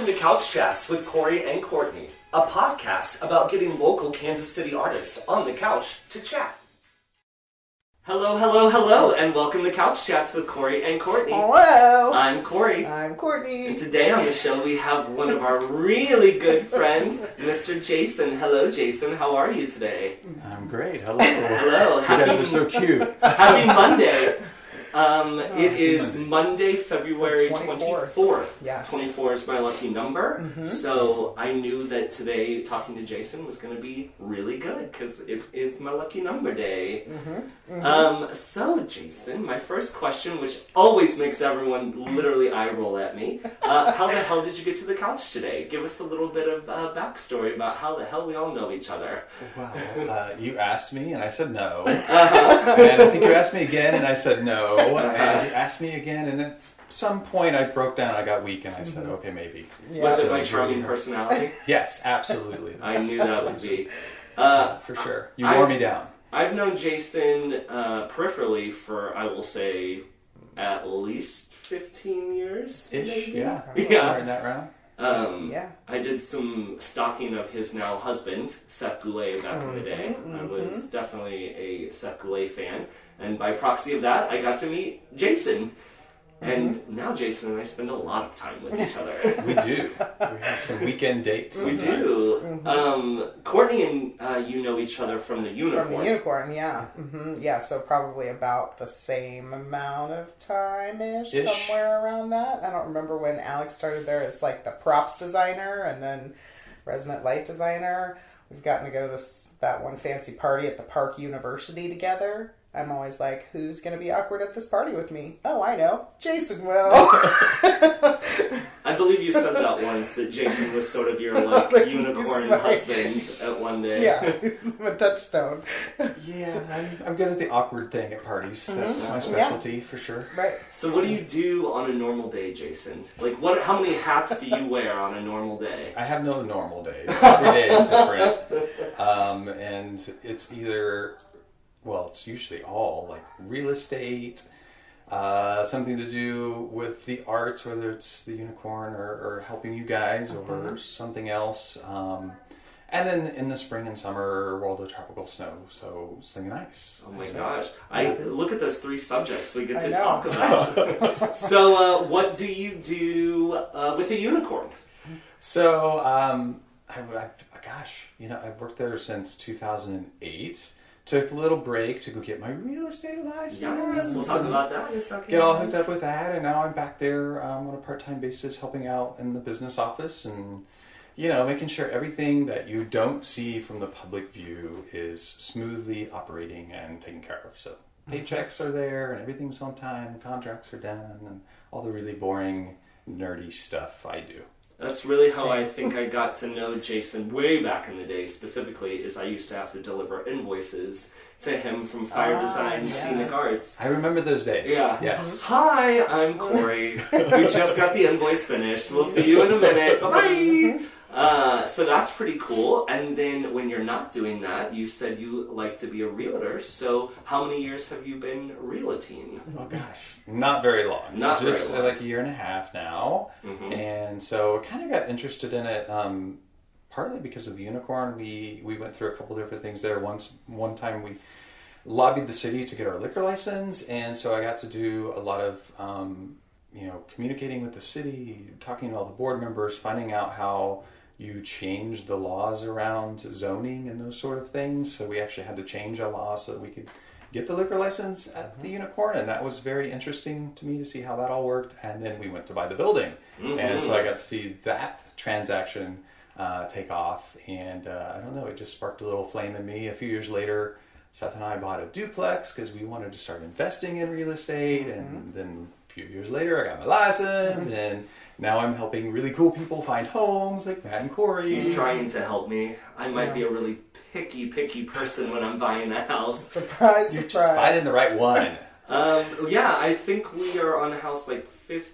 Welcome to Couch Chats with Corey and Courtney, a podcast about getting local Kansas City artists on the couch to chat. Hello, hello, hello, and welcome to Couch Chats with Corey and Courtney. Hello! I'm Corey. I'm Courtney. And today on the show we have one of our really good friends, Mr. Jason. Hello, Jason. How are you today? I'm great. Hello. Hello. You guys are so cute. Happy Monday. It is Monday, February 24th. Yes. 24 is my lucky number. Mm-hmm. So I knew that today talking to Jason was going to be really good because it is my lucky number day. Mm-hmm. Mm-hmm. So Jason, my first question, which always makes everyone literally eye roll at me, how the hell did you get to the couch today? Give us a little bit of backstory about how the hell we all know each other. Well, you asked me and I said no. And I think you asked me again and I said no. And you asked me again, and at some point I broke down, I got weak, and I said, okay, maybe. Yeah. Was it my charming personality? Yes, absolutely. I knew that would be. For sure. You wore me down. I've known Jason peripherally for, I will say, at least 15 years. Ish, maybe? yeah. Yeah. In that round. Yeah. I did some stalking of his now husband, Seth Goulet, back in the day. I was definitely a Seth Goulet fan. And by proxy of that, I got to meet Jason. And now Jason and I spend a lot of time with each other. We do. We have some weekend dates. We do. Courtney and you know each other from the Unicorn. From the Unicorn, yeah. Mm-hmm. Yeah, so probably about the same amount of time-ish, somewhere around that. I don't remember when Alex started there as like the props designer and then resident light designer. We've gotten to go to that one fancy party at the Park University together. I'm always like, who's going to be awkward at this party with me? Oh, I know. Jason will. I believe you said that once, that Jason was sort of your, like, unicorn husband at one day. Yeah, he's a touchstone. Yeah, I'm good at the awkward thing at parties. That's my specialty, for sure. Right. So what do you do on a normal day, Jason? Like, how many hats do you wear on a normal day? I have no normal days. Every day is different. And it's either... Well, it's usually all like real estate, something to do with the arts, whether it's the Unicorn or helping you guys or something else. And then in the spring and summer, World of Tropical Snow, so singing ice. Oh my gosh. I look at those three subjects we get to talk about. So what do you do with the Unicorn? So, I've worked there since 2008. Took a little break to go get my real estate license. Yes, we'll talk about that in a second. Get all hooked up with that, and now I'm back there on a part-time basis helping out in the business office and, making sure everything that you don't see from the public view is smoothly operating and taken care of. So paychecks are there and everything's on time, contracts are done, and all the really boring, nerdy stuff I do. That's really how I think I got to know Jason way back in the day. Specifically, is I used to have to deliver invoices to him from Fire Design Scenic Arts. I remember those days. Yeah. Yes. Hi, I'm Corey. We just got the invoice finished. We'll see you in a minute. Bye-bye. So that's pretty cool. And then when you're not doing that, you said you like to be a realtor. So how many years have you been realting? Oh gosh, not very long. Just very long. Like a year and a half now. And so I kind of got interested in it partly because of the Unicorn. We went through a couple different things there. One time we lobbied the city to get our liquor license, and so I got to do a lot of communicating with the city, talking to all the board members, finding out how you change the laws around zoning and those sort of things. So we actually had to change a law so that we could get the liquor license at the Unicorn, and that was very interesting to me to see how that all worked. And then we went to buy the building, and so I got to see that transaction take off, and I don't know, it just sparked a little flame in me. A few years later, Seth and I bought a duplex because we wanted to start investing in real estate, and then a few years later I got my license, and now I'm helping really cool people find homes like Matt and Corey. He's trying to help me. I might be a really picky person when I'm buying a house. Surprise, You're just finding the right one. Yeah, I think we are on a house like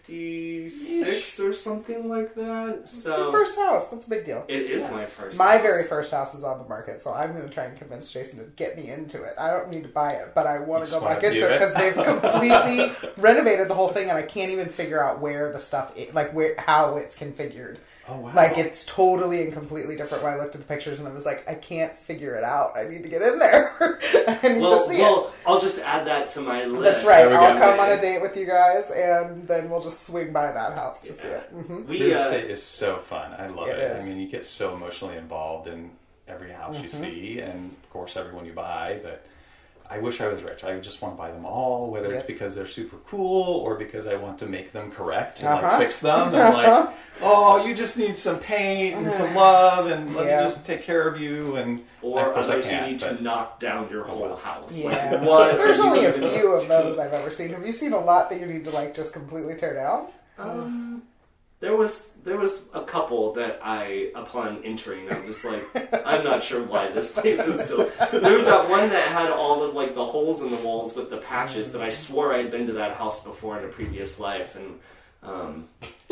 56 or something like that. So it's your first house. That's a big deal. It is my first My house. very first house is on the market, so I'm going to try and convince Jason to get me into it. I don't need to buy it, but I want to go back into it because they've completely renovated the whole thing, and I can't even figure out where the stuff is, how it's configured. Oh, wow. Like, it's totally and completely different when I looked at the pictures and I was like, I can't figure it out. I need to get in there. I need to see it. I'll just add that to my list. That's right. There we I'll go. come on a date with you guys, and then we'll just swing by that house to see it. Mm-hmm. Real estate is so fun. I love it. Is. I mean, you get so emotionally involved in every house you see, and of course, everyone you buy, but I wish I was rich. I just want to buy them all, whether it's because they're super cool or because I want to make them correct and like fix them. And like, oh, you just need some paint and some love, and let me just take care of you. And or of course I unless can't, you need to knock down your whole house. Yeah. Like, what There's are you only a gonna few of do? those I've ever seen. Have you seen a lot that you need to like just completely tear down? There was a couple that upon entering, I was like, I'm not sure why this place is still. There was that one that had all of like the holes in the walls with the patches that I swore I'd been to that house before in a previous life, and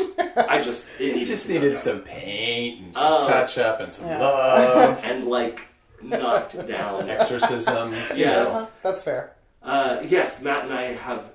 I just needed some paint and some touch up and some love and like knocked down. exorcism. Yes, That's fair. yes. Matt and I have.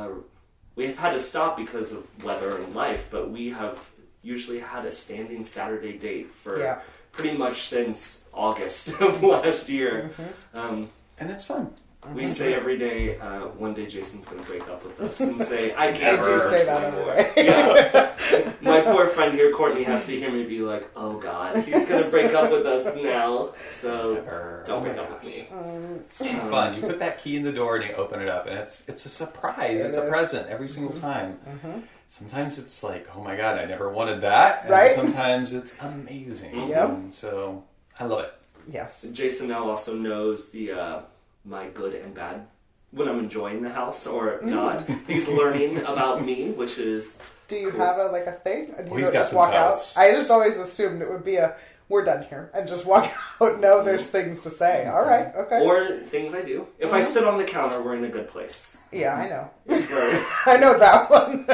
We've had to stop because of weather and life, but we have usually had a standing Saturday date for pretty much since August of last year. And it's fun. We say every day, one day Jason's going to break up with us and say, I can't I do do say this that anymore. every day. Yeah. My poor friend here, Courtney, has to hear me be like, oh God, he's going to break up with us now, so don't break up with me. It's fun. You put that key in the door and you open it up, and it's a surprise. It's a present every single time. Sometimes it's like, oh my God, I never wanted that. And sometimes it's amazing. Yep. And so I love it. Yes. Jason now also knows the my good and bad when I'm enjoying the house or not. He's learning about me, which is Do you cool. have a thing? And you He's don't got just some walk toes. out? I just always assumed it would be we're done here, and just walk out. No, there's things to say. All right, okay. Or things I do. If I sit on the counter, we're in a good place. Yeah, I know. Where, I know that one.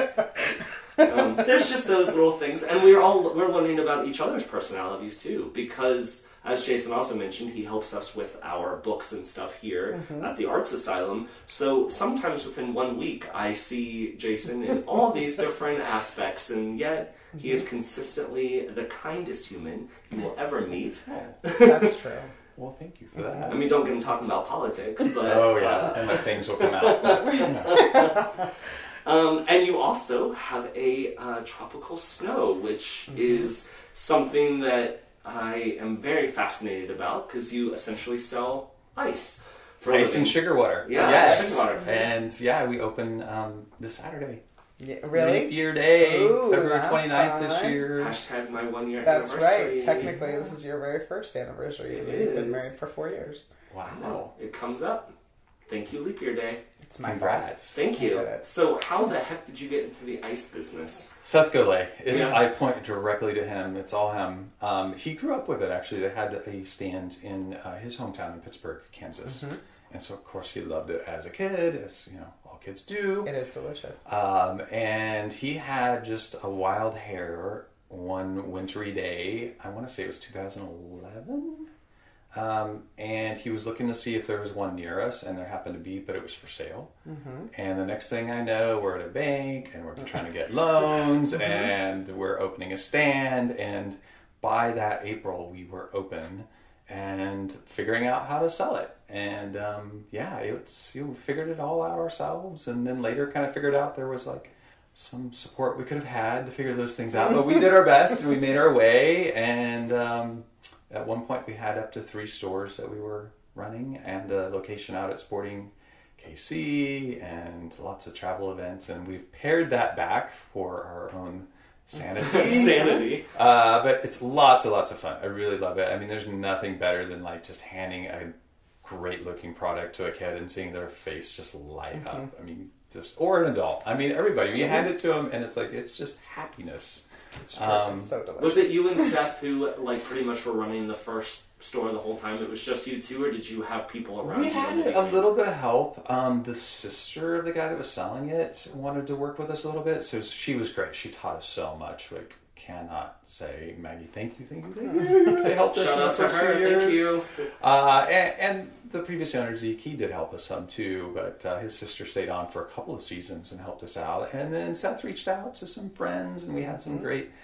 there's just those little things, and we're learning about each other's personalities too, because as Jason also mentioned, he helps us with our books and stuff here at the Arts Asylum. So sometimes within 1 week, I see Jason in all these different aspects, and yet he is consistently the kindest human you will ever meet. That's true. Well, thank you for that. I mean, don't get him talking about politics, but Oh, yeah. And the things will come out. and you also have a tropical snow, which is something that I am very fascinated about, because you essentially sell ice. For Ice living. and sugar water. Yeah, Yes. sugar water. And yeah, we open this Saturday. Yeah, really? Leap Year Day, Ooh, February that's 29th this fun. year. Hashtag my 1 year That's anniversary. right. Technically, this is your very first anniversary. It You've been is. married for 4 years. Wow. It comes up. Thank you, Leap Year Day. It's my fault. Congrats. Thank You you. did it. So how the heck did you get into the ice business? Seth Golay. Yeah. I point directly to him. It's all him. He grew up with it, actually. They had a stand in his hometown in Pittsburgh, Kansas. And so, of course, he loved it as a kid, as all kids do. It is delicious. And he had just a wild hair one wintry day. I want to say it was 2011. And he was looking to see if there was one near us, and there happened to be, but it was for sale. And the next thing I know, we're at a bank, and we're trying to get loans, and we're opening a stand. And by that April, we were open and figuring out how to sell it. And we figured it all out ourselves, and then later kind of figured out there was like some support we could have had to figure those things out. But we did our best, and we made our way, and at one point we had up to 3 stores that we were running, and a location out at Sporting KC, and lots of travel events, and we've pared that back for our own sanity. Sanity. But it's lots and lots of fun. I really love it. I mean, there's nothing better than like just handing a great looking product to a kid and seeing their face just light up. I mean, or an adult. I mean, everybody. You hand it to them, and it's just happiness. It's true. It's so delicious. Was it you and Seth who pretty much were running the first store the whole time? It was just you two, or did you have people around We you? had a little bit of help. The sister of the guy that was selling it wanted to work with us a little bit, so she was great. She taught us so much. Like, cannot say, Maggie, thank you. They helped us Shout in the out to first few her. years. Thank you. And the previous owner, Zeke, he did help us some too, but his sister stayed on for a couple of seasons and helped us out. And then Seth reached out to some friends, and we had some great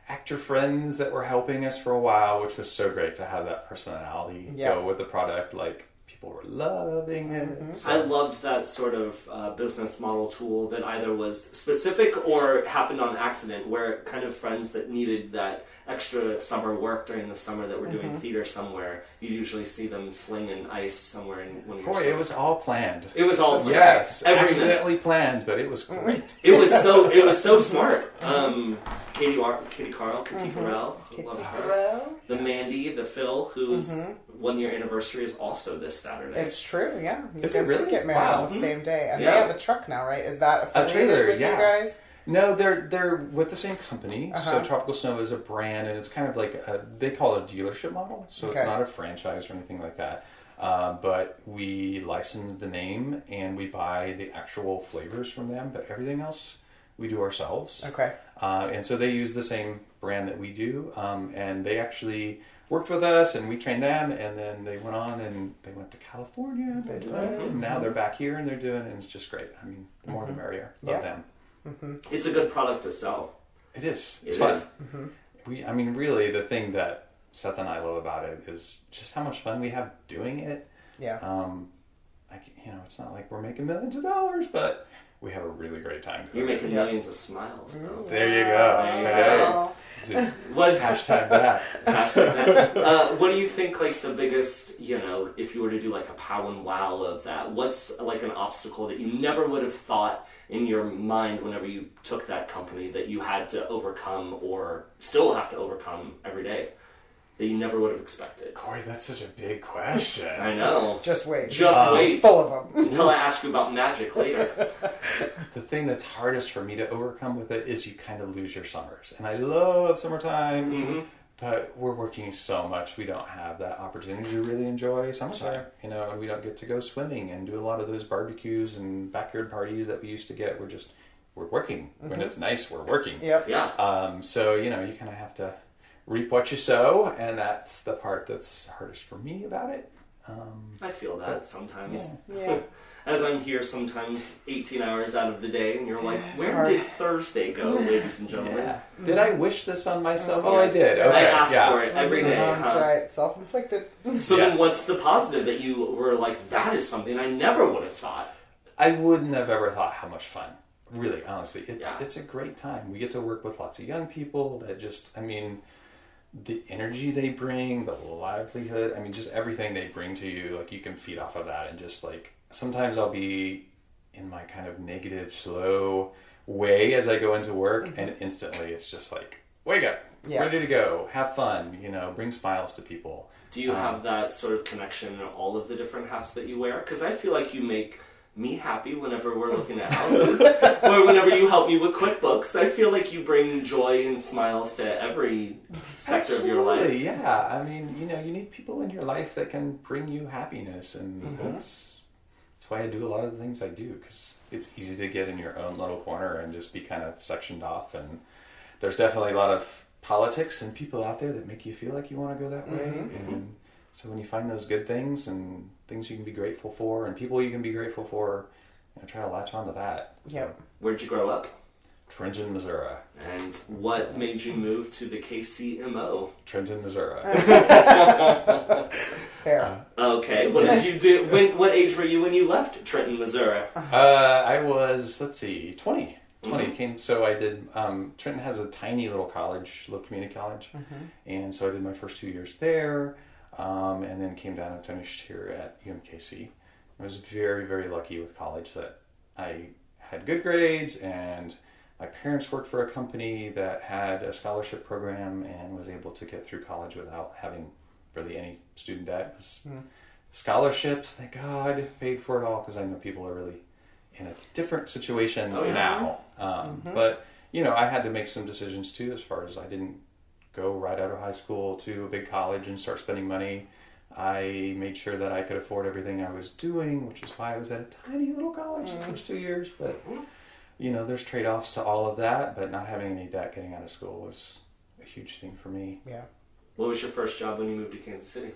actor friends that were helping us for a while, which was so great to have that personality go with the product. Like, people were loving it. So. I loved that sort of business model tool that either was specific or happened on accident, where kind of friends that needed that extra summer work during the summer that were doing theater somewhere, you usually see them slinging ice somewhere in one of your Boy, it was all planned. It was all planned. Yes, accidentally planned, but it was great. It was so smart. Katie Carl, Katie Carell, love her. The Mandy, the Phil, whose 1 year anniversary is also this Saturday. It's true, yeah. You Is guys it really? did get married on the same day, and they have a truck now, right? Is that affiliated trailer, with you guys? No, they're with the same company. So Tropical Snow is a brand, and it's kind of like they call it a dealership model. So it's not a franchise or anything like that. But we license the name and we buy the actual flavors from them. But everything else we do ourselves. Okay. And so they use the same brand that we do. And they actually worked with us, and we trained them. And then they went on and they went to California. And now they're back here and they're doing it. And it's just great. I mean, the more the merrier. Love them. It's a good product to sell. It is. It's It fun. is. I mean, really, the thing that Seth and I love about it is just how much fun we have doing it. Yeah. It's not like we're making millions of dollars, but we have a really great time doing You're it. making millions of smiles, though. There you go. There you Hey. What Hashtag that. Hashtag that. What do you think, like, the biggest, if you were to do, like, a pow and wow of that, what's, like, an obstacle that you never would have thought in your mind whenever you took that company that you had to overcome or still have to overcome every day that you never would have expected? Corey, that's such a big question. I know. Just wait. Just wait. It's full of them. Until I ask you about magic later. The thing that's hardest for me to overcome with it is you kind of lose your summers. And I love summertime, but we're working so much we don't have that opportunity to really enjoy summertime. Sure. And we don't get to go swimming and do a lot of those barbecues and backyard parties that we used to get. We're working. When it's nice, we're working. Yep. Yeah. So, you kind of have to reap what you sow, and that's the part that's hardest for me about it. I feel that sometimes. Yeah. As I'm here sometimes 18 hours out of the day, and you're like, it's where hard. did Thursday go, ladies and gentlemen? Yeah. Did I wish this on myself? Yes. Oh, I did. Okay. I asked for it every day. That's right. Self-inflicted. So Yes. then what's the positive that you were like, that is something I never would have thought? I wouldn't have ever thought how much fun. Really, honestly. Yeah. It's a great time. We get to work with lots of young people that just, the energy they bring, the livelihood, just everything they bring to you, like, you can feed off of that. And just, like, sometimes I'll be in my kind of negative, slow way as I go into work, and instantly it's just like, wake up, ready to go, have fun, bring smiles to people. Do you have that sort of connection in all of the different hats that you wear? Because I feel like you make me happy whenever we're looking at houses, or whenever you help me with QuickBooks. I feel like you bring joy and smiles to every sector of your life. Absolutely, yeah. You need people in your life that can bring you happiness, and that's why I do a lot of the things I do, because it's easy to get in your own little corner and just be kind of sectioned off. And there's definitely a lot of politics and people out there that make you feel like you want to go that way. And so when you find those good things and things you can be grateful for and people you can be grateful for, try to latch onto that. Yep. So, Where'd you grow up? Trenton, Missouri. And what made you move to the KCMO? Trenton, Missouri. Fair. Okay, what did you do? What age were you when you left Trenton, Missouri? I was, 20. 20 came, so I did, Trenton has a tiny little college, little community college, and so I did my first 2 years there, and then came down and finished here at UMKC. I was very, very lucky with college that I had good grades, and my parents worked for a company that had a scholarship program and was able to get through college without having really any student debt. It was scholarships, thank God, paid for it all, because I know people are really in a different situation now. But, I had to make some decisions too, as far as I didn't go right out of high school to a big college and start spending money. I made sure that I could afford everything I was doing, which is why I was at a tiny little college the first 2 years. But, there's trade-offs to all of that, but not having any debt getting out of school was a huge thing for me. Yeah. What was your first job when you moved to Kansas City?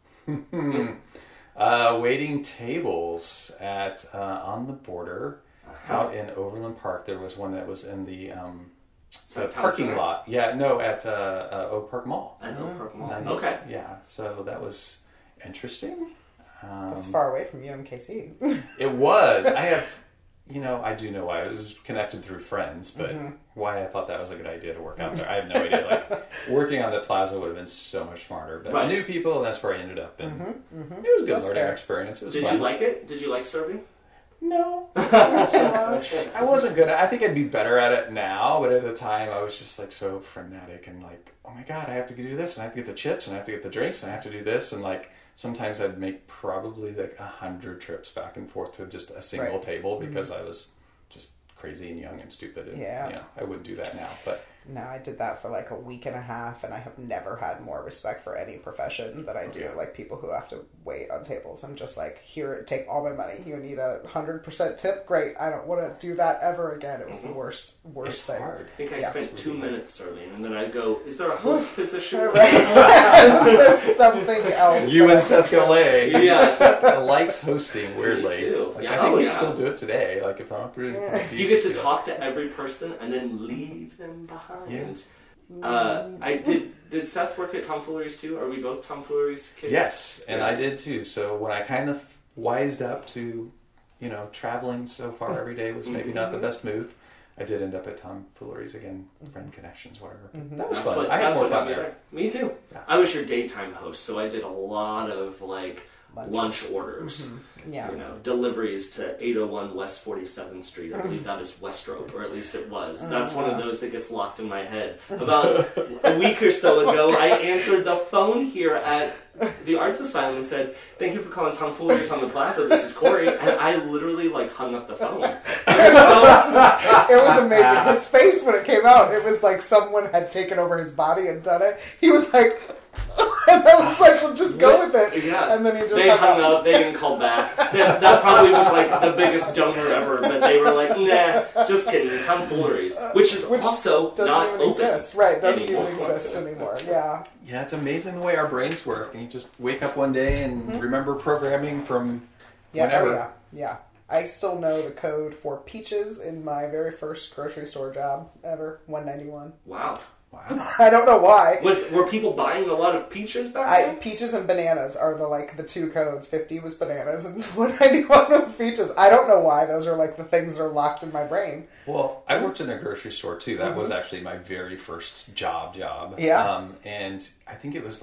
Waiting tables at on the border out in Overland Park. There was one that was in the the parking lot. Yeah, no, at Oak Park Mall. At Oak Park Mall. And, okay. Yeah, so that was interesting. It's far away from UMKC. It was. I have, I do know why. It was connected through friends, but why I thought that was a good idea to work out there, I have no idea. Like, working on the plaza would have been so much smarter. But I knew people, and that's where I ended up. And it was a good learning experience. It was Did fun. you like it? Did you like serving? No, not so much. I wasn't good. I think I'd be better at it now, but at the time I was just like so frenetic and like, oh my god, I have to do this, and I have to get the chips, and I have to get the drinks, and I have to do this, and like sometimes I'd make probably like 100 trips back and forth to just a single table because I was just crazy and young and stupid. And, I wouldn't do that now, but. No, I did that for like a week and a half, and I have never had more respect for any profession than I do. Like people who have to wait on tables. I'm just like, here, take all my money. You need 100% tip? Great. I don't want to do that ever again. It was the worst thing. Hard. I think I spent 2 minutes serving, and then I go, is there a host position? Is there something else? You and Seth Golay. Yeah. Seth likes hosting, weirdly. Me too. Like, Yeah. I think he'd still do it today. Like if I'm You get to talk to every person and then leave them behind. I did Seth work at Tomfooleries too? Are we both Tomfooleries kids? Yes, and I did too. So when I kind of wised up to, traveling so far every day was maybe not the best move, I did end up at Tomfooleries again, friend connections, whatever. That was fun. I had more fun there. Me too. Yeah. I was your daytime host, so I did a lot of lunch orders. Yeah. Deliveries to 801 West 47th Street. I believe that is Westrope, or at least it was. That's one of those that gets locked in my head. About a week or so ago, I answered the phone here at the Arts Asylum and said, "Thank you for calling Tomfooleries on the Plaza. This is Corey." And I literally hung up the phone. It was amazing. His face when it came out, it was like someone had taken over his body and done it. He was like, and I was like, well, just go with it. Yeah. And then he just They hung up. They didn't call back. That probably was the biggest donor ever. But they were like, nah, just kidding. Tomfooleries, which also not open. Exist. Right, doesn't even exist anymore. Yeah. Yeah, it's amazing the way our brains work. And you just wake up one day and remember programming from whenever. Yeah. I still know the code for peaches in my very first grocery store job ever, 191. Wow. I don't know why. Were people buying a lot of peaches back then? Peaches and bananas are the two codes. 50 was bananas and 191 was peaches. I don't know why. Those are the things that are locked in my brain. Well, I worked in a grocery store too. That was actually my very first job. Yeah. And I think it was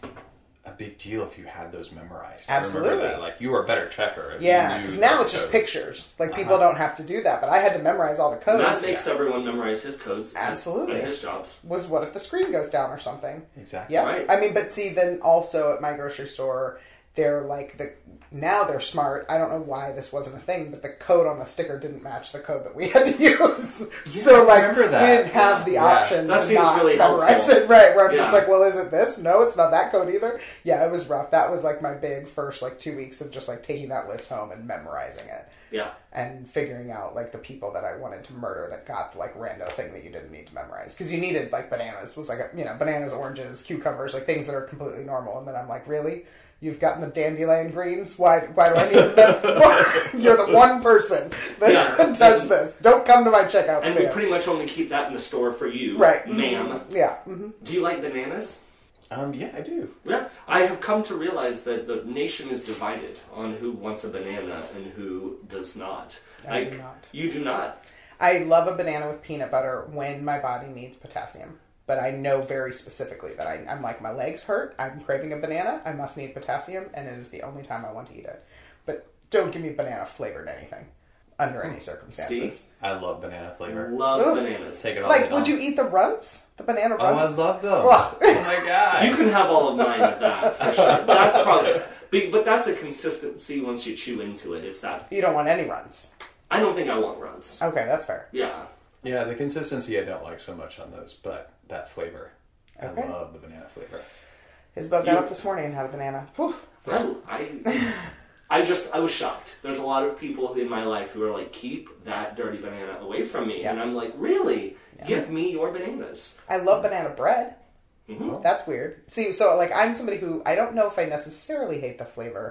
a big deal if you had those memorized. Absolutely. I remember that. You were a better checker. Yeah, because now it's just pictures. People don't have to do that, but I had to memorize all the codes. That makes everyone memorize his codes. Absolutely. And his job. What if the screen goes down or something? Exactly. Yeah. Right. I mean, but see, then also at my grocery store, they're now they're smart. I don't know why this wasn't a thing, but the code on the sticker didn't match the code that we had to use. Yeah, so I remember that. we didn't have the option that to seems not really memorize helpful. it. Right, where I'm just well, is it this? No, it's not that code either. Yeah, it was rough. That was my big first 2 weeks of just taking that list home and memorizing it. Yeah. And figuring out the people that I wanted to murder that got the rando thing that you didn't need to memorize. Because you needed bananas was bananas, oranges, cucumbers, things that are completely normal. And then I'm really? You've gotten the dandelion greens? Why do I need to memorize? You're the one person that does this. Don't come to my checkout And stand. we pretty much only keep that in the store for you. Right. Ma'am. Yeah. Do you like bananas? Yeah, I do. Yeah. I have come to realize that the nation is divided on who wants a banana and who does not. I do not. You do not? I love a banana with peanut butter when my body needs potassium. But I know very specifically that I'm my legs hurt, I'm craving a banana, I must need potassium, and it is the only time I want to eat it. But don't give me banana flavored anything, under any circumstances. See? I love banana flavor. Love bananas. Take it all would you eat the runts? The banana runts? Oh, I love them. Ugh. Oh my god. You can have all of mine of that, for sure. But that's probably... But that's a consistency once you chew into it. It's that... You don't want any runs? I don't think I want runs. Okay, that's fair. Yeah. Yeah, the consistency I don't like so much on those, but that flavor. Okay. I love the banana flavor. Isabel got up this morning and had a banana. Whew. Oh, I was shocked. There's a lot of people in my life who are keep that dirty banana away from me. Yeah. And I'm really? Yeah. Give me your bananas. I love banana bread. Mm-hmm. That's weird. See, so I'm somebody who, I don't know if I necessarily hate the flavor.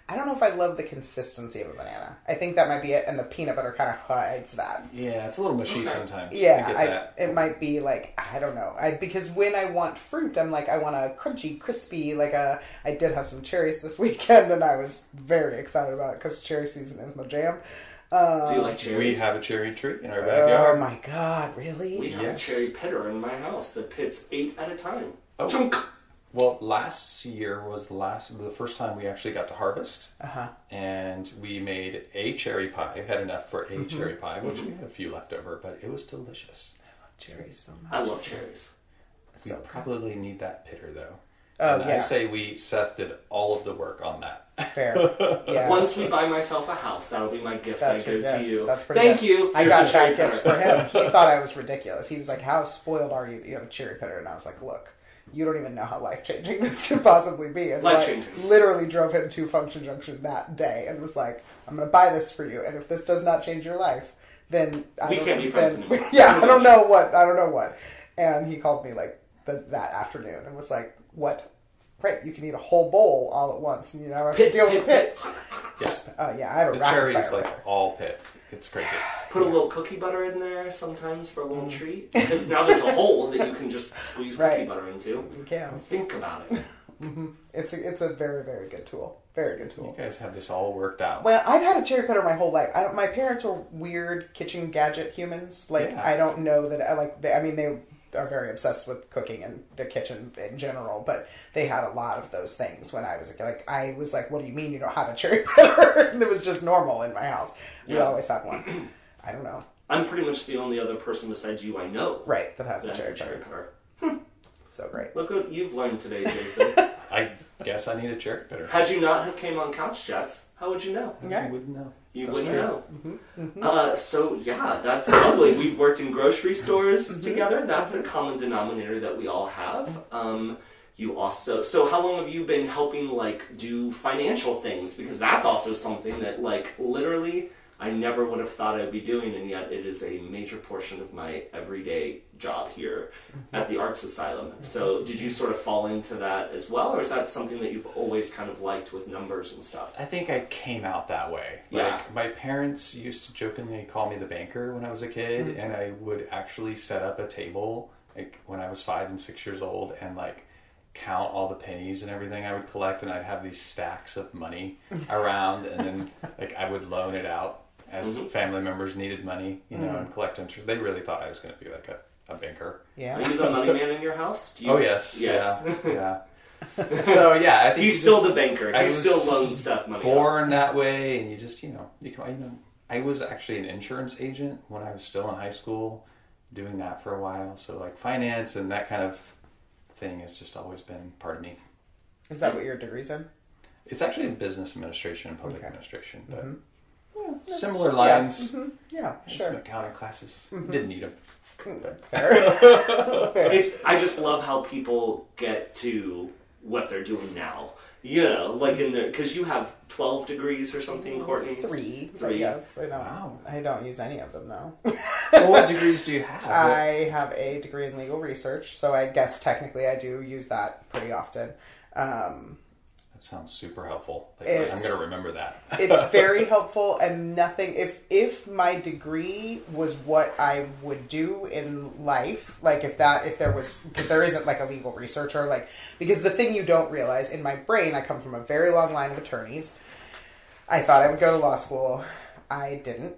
I don't know if I love the consistency of a banana. I think that might be it, and the peanut butter kind of hides that. Yeah, it's a little mushy sometimes. Yeah, it might be like, I don't know. Because when I want fruit, I'm like, I want a crunchy, crispy, I did have some cherries this weekend, and I was very excited about it because cherry season is my jam. Do you like cherries? We have a cherry tree in our backyard. Oh my god, really? We have a cherry pitter in my house that pits 8 at a time. Oh. Chunk! Well, last year was the first time we actually got to harvest. Uh-huh. And we made a cherry pie. Had enough for a cherry pie, which we had a few left over, but it was delicious. I love cherries so much. I love cherries. We probably need that pitter, though. Oh, and I say Seth did all of the work on that. Fair. Yeah. Once we buy myself a house, that'll be my gift I give to you. That's pretty Thank good. you. I got that gift for him. He thought I was ridiculous. He was like, how spoiled are you that you have a cherry pitter? And I was like, look, you don't even know how life-changing this could possibly be. And life-changing. So I literally drove him to Function Junction that day and was like, I'm going to buy this for you. And if this does not change your life, then we can't be friends anymore. Yeah, I don't know what. And he called me like that afternoon and was like, what? Right, you can eat a whole bowl all at once, and you never have to deal with the pits. Yes. Yeah, I have a the cherry is like all pit. It's crazy. Put a little cookie butter in there sometimes for a little treat. Because now there's a hole that you can just squeeze cookie butter into. You can. Think about it. Mm-hmm. It's a very, very good tool. Very good tool. You guys have this all worked out. Well, I've had a cherry pitter my whole life. My parents were weird kitchen gadget humans. I don't know that they are very obsessed with cooking and the kitchen in general, but they had a lot of those things when I was a kid. I was like, what do you mean you don't have a cherry pitter? And it was just normal in my house. We always had one. I don't know. I'm pretty much the only other person besides you I know. Right, that has a cherry pitter. So great. Look what you've learned today, Jason. I guess I need a cherry pitter. Had you not have came on Couch Chats, how would you know? Yeah. You wouldn't know. You wouldn't know. So yeah, that's lovely. We've worked in grocery stores together. That's a common denominator that we all have. You also. So how long have you been helping do financial things? Because that's also something that literally I never would have thought I'd be doing, and yet it is a major portion of my everyday job here at the Arts Asylum. So did you sort of fall into that as well, or is that something that you've always kind of liked with numbers and stuff? I think I came out that way. Yeah. My parents used to jokingly call me the banker when I was a kid, and I would actually set up a table when I was 5 and 6 years old and count all the pennies and everything I would collect, and I'd have these stacks of money around, and then I would loan it out as family members needed money, and collect interest. They really thought I was going to be a banker. Yeah. Are you the money man in your house? Oh, yes. Yes. Yeah. So, yeah, I think he's still the banker. He still loans Seth money. Born that way, and you just, I was actually an insurance agent when I was still in high school, doing that for a while. So, finance and that kind of thing has just always been part of me. Is that what your degree's in? It's actually in business administration and public administration, but similar lines. Yeah, sure. Some accounting classes. Didn't need them. Fair. I just love how people get to what they're doing now. In there, because you have 12 degrees or something, Courtney? Three. Yes, I don't. Wow. I don't use any of them though. Well, what degrees do you have? I have a degree in legal research, so I guess technically I do use that pretty often. That sounds super helpful. I'm going to remember that. It's very helpful, and nothing. If my degree was what I would do in life, if there was, because there isn't a legal researcher, because the thing you don't realize in my brain, I come from a very long line of attorneys. I thought I would go to law school. I didn't.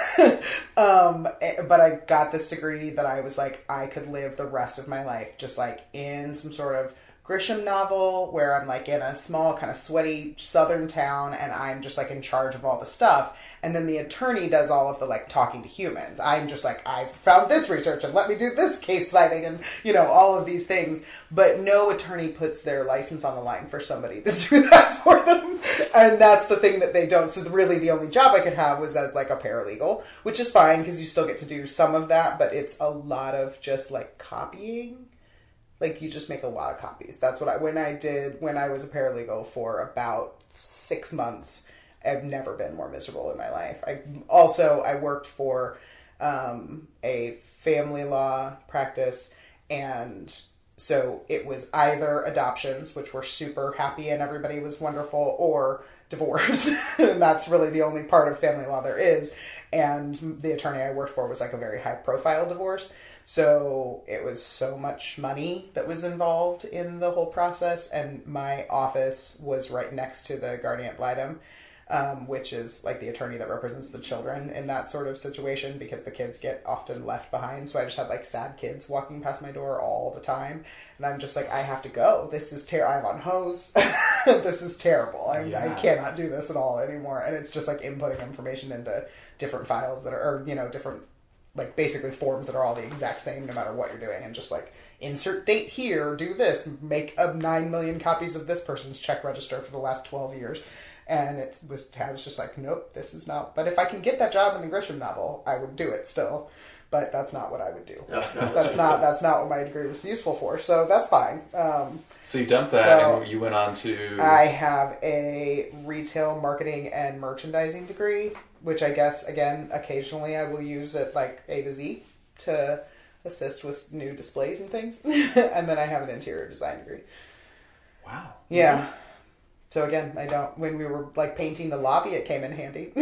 But I got this degree that I was I could live the rest of my life just in some sort of Grisham novel where I'm in a small kind of sweaty southern town and I'm just in charge of all the stuff, and then the attorney does all of the talking to humans. I'm just I found this research and let me do this case citing and all of these things, but no attorney puts their license on the line for somebody to do that for them, and that's the thing that they don't. So really the only job I could have was as a paralegal, which is fine because you still get to do some of that, but it's a lot of just copying. You just make a lot of copies. That's what when I was a paralegal for about 6 months. I've never been more miserable in my life. I worked for a family law practice, and so it was either adoptions, which were super happy and everybody was wonderful, or divorce. And that's really the only part of family law there is. And the attorney I worked for was like a very high profile divorce. So it was so much money that was involved in the whole process. And my office was right next to the guardian ad litem, which is like the attorney that represents the children in that sort of situation, because the kids get often left behind. So I just had like sad kids walking past my door all the time. And I'm just like, I have to go. This is I'm on hose. This is terrible. I cannot do this at all anymore. And it's just like inputting information into different files that are, or, you know, different, like basically forms that are all the exact same no matter what you're doing. And just like, insert date here, do this, make 9 million copies of this person's check register for the last 12 years. And I was just like, nope, this is not. But if I can get that job in the Grisham novel, I would do it still. But that's not what I would do. That's not what my degree was useful for. So that's fine. So you dumped that and you went on to... I have a retail marketing and merchandising degree, which I guess, again, occasionally I will use at like A to Z to assist with new displays and things. And then I have an interior design degree. Wow. Yeah. So again, when we were like painting the lobby, it came in handy.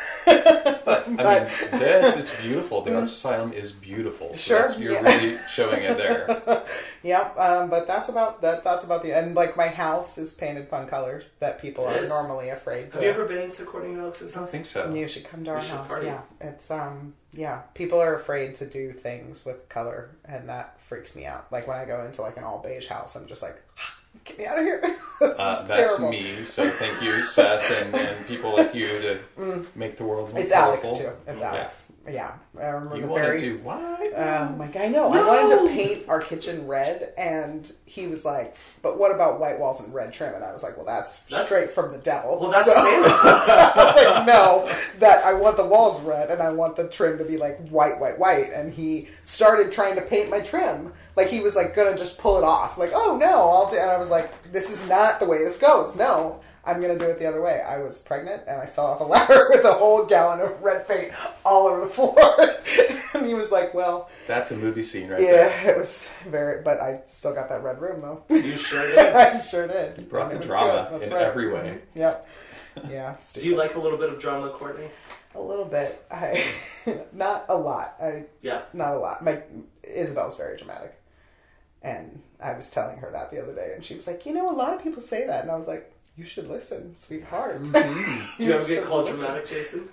It's beautiful. The Arts Asylum is beautiful. So sure. You're really showing it there. Yep. But that's about the end. Like my house is painted fun colors that people are normally afraid to. Have you ever been to Courtney and Alex's house? I don't think so. You should come to our house. Party. Yeah. It's people are afraid to do things with color, and that freaks me out. Like when I go into like an all beige house, I'm just like, get me out of here. That's terrible. Me, so thank you, Seth, and people like you to make the world more It's colorful. Alex, too. It's Alex. Yeah. I remember you the wanted very... to what? Oh my God, I know. No! I wanted to paint our kitchen red, and he was like, but what about white walls and red trim? And I was like, well, that's straight from the devil. Well, that's Santa Claus. I was like, no, that I want the walls red, and I want the trim to be like white. And he started trying to paint my trim. Like, he was like, gonna just pull it off. Like, oh no, I'll do... And I was like, this is not the way this goes. No, I'm going to do it the other way. I was pregnant, and I fell off a ladder with a whole gallon of red paint all over the floor. And he was like, well... That's a movie scene right there. Yeah, it was very... But I still got that red room, though. You sure did? I sure did. You brought the drama in every way. Mm-hmm. Yep. Yeah. Do you like a little bit of drama, Courtney? A little bit. Not a lot. Not a lot. Isabel's very dramatic. And I was telling her that the other day, and she was like, a lot of people say that. And I was like, you should listen, sweetheart. Mm-hmm. Do you ever get called dramatic, Jason?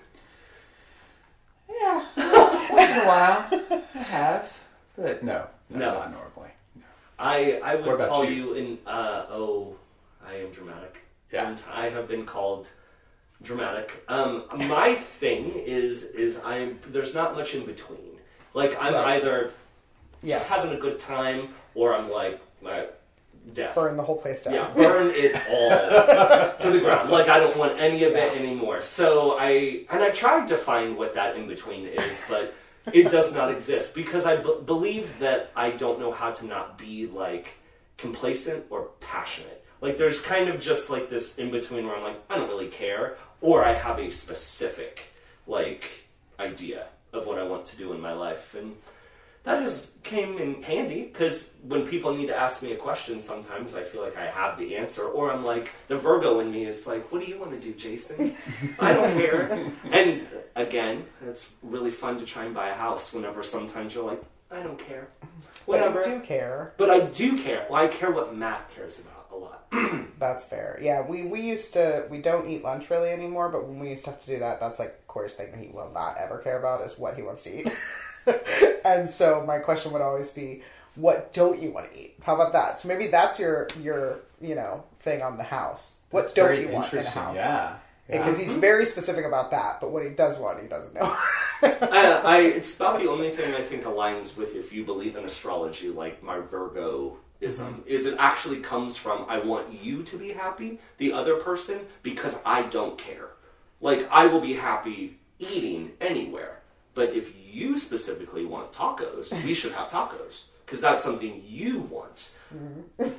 Yeah. Once in a while, I have. But no, not normally. No. I would call you I am dramatic. Yeah. And I have been called dramatic. My thing is there's not much in between. Like, I'm either just having a good time, or I'm like death. Burn the whole place down. Yeah, burn it all to the ground. Like, I don't want any of it anymore. So I tried to find what that in between is, but it does not exist, because I believe that I don't know how to not be like complacent or passionate. Like, there's kind of just like this in between where I'm like, I don't really care, or I have a specific like idea of what I want to do in my life. And that just came in handy, because when people need to ask me a question, sometimes I feel like I have the answer, or I'm like, the Virgo in me is like, what do you want to do, Jason? I don't care. And again, it's really fun to try and buy a house whenever sometimes you're like, I don't care. Whatever. But I do care. But I do care. Well, I care what Matt cares about a lot. That's fair. Yeah, we don't eat lunch really anymore, but when we used to have to do that, that's like Corey's thing that he will not ever care about, is what he wants to eat. And so my question would always be, what don't you want to eat? How about that? So maybe that's your thing on the house. What that's don't you want in a house? Yeah. Because he's very specific about that, but what he does want, he doesn't know. It's about the only thing I think aligns with, if you believe in astrology, like my Virgo-ism, is it actually comes from, I want you to be happy, the other person, because I don't care. Like, I will be happy eating anywhere. But if you specifically want tacos, we should have tacos, because that's something you want. Mm-hmm.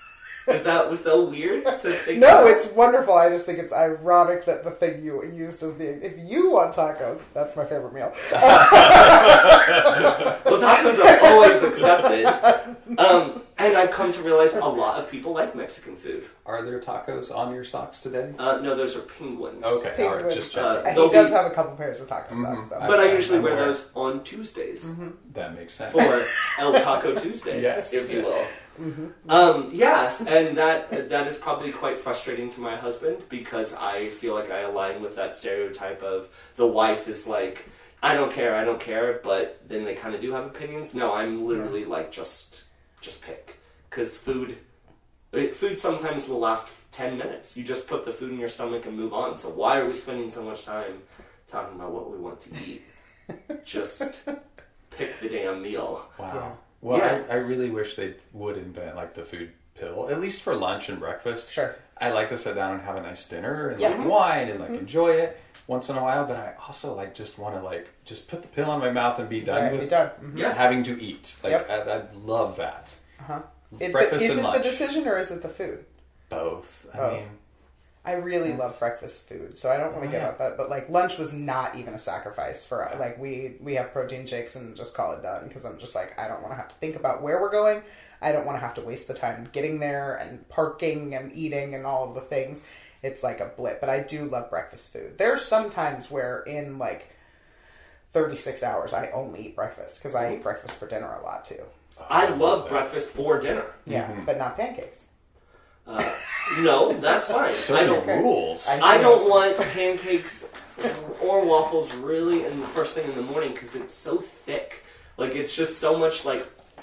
Was so weird to think No, it's wonderful. I just think it's ironic that the thing you used as if you want tacos, that's my favorite meal. Well, tacos are always accepted. And I've come to realize a lot of people like Mexican food. Are there tacos on your socks today? No, those are penguins. Okay, all right, just checking. And he does have a couple pairs of taco socks, though. But I usually wear those on Tuesdays. That makes sense. For El Taco Tuesday, Yes, if you yes. will. Yes, and that is probably quite frustrating to my husband because I feel like I align with that stereotype of the wife is like, I don't care, but then they kind of do have opinions. No, I'm literally like, just pick. Because food sometimes will last 10 minutes. You just put the food in your stomach and move on. So why are we spending so much time talking about what we want to eat? Just pick the damn meal. Wow. Yeah. Well, Yeah. I really wish they would invent like the food pill, at least for lunch and breakfast. Sure. I like to sit down and have a nice dinner and Yeah. like wine and like enjoy it once in a while, but I also like just want to like just put the pill in my mouth and be done Right, with be done. Mhm. Yes. having to eat. Like Yep. I love that. Uh-huh. Breakfast Is and it lunch. the decision or is it the food? Both. I Both. mean, I really love breakfast food, so I don't want to give up. But like lunch was not even a sacrifice for like we have protein shakes and just call it done because I'm just like I don't want to have to think about where we're going. I don't want to have to waste the time getting there and parking and eating and all of the things. It's like a blip, but I do love breakfast food. There are some times where in like 36 hours I only eat breakfast because I eat breakfast for dinner a lot too. I love breakfast for dinner. Yeah, but not pancakes. No, that's fine. so I many don't. rules. I don't want pancakes or waffles really in the first thing in the morning because it's so thick. Like it's just so much like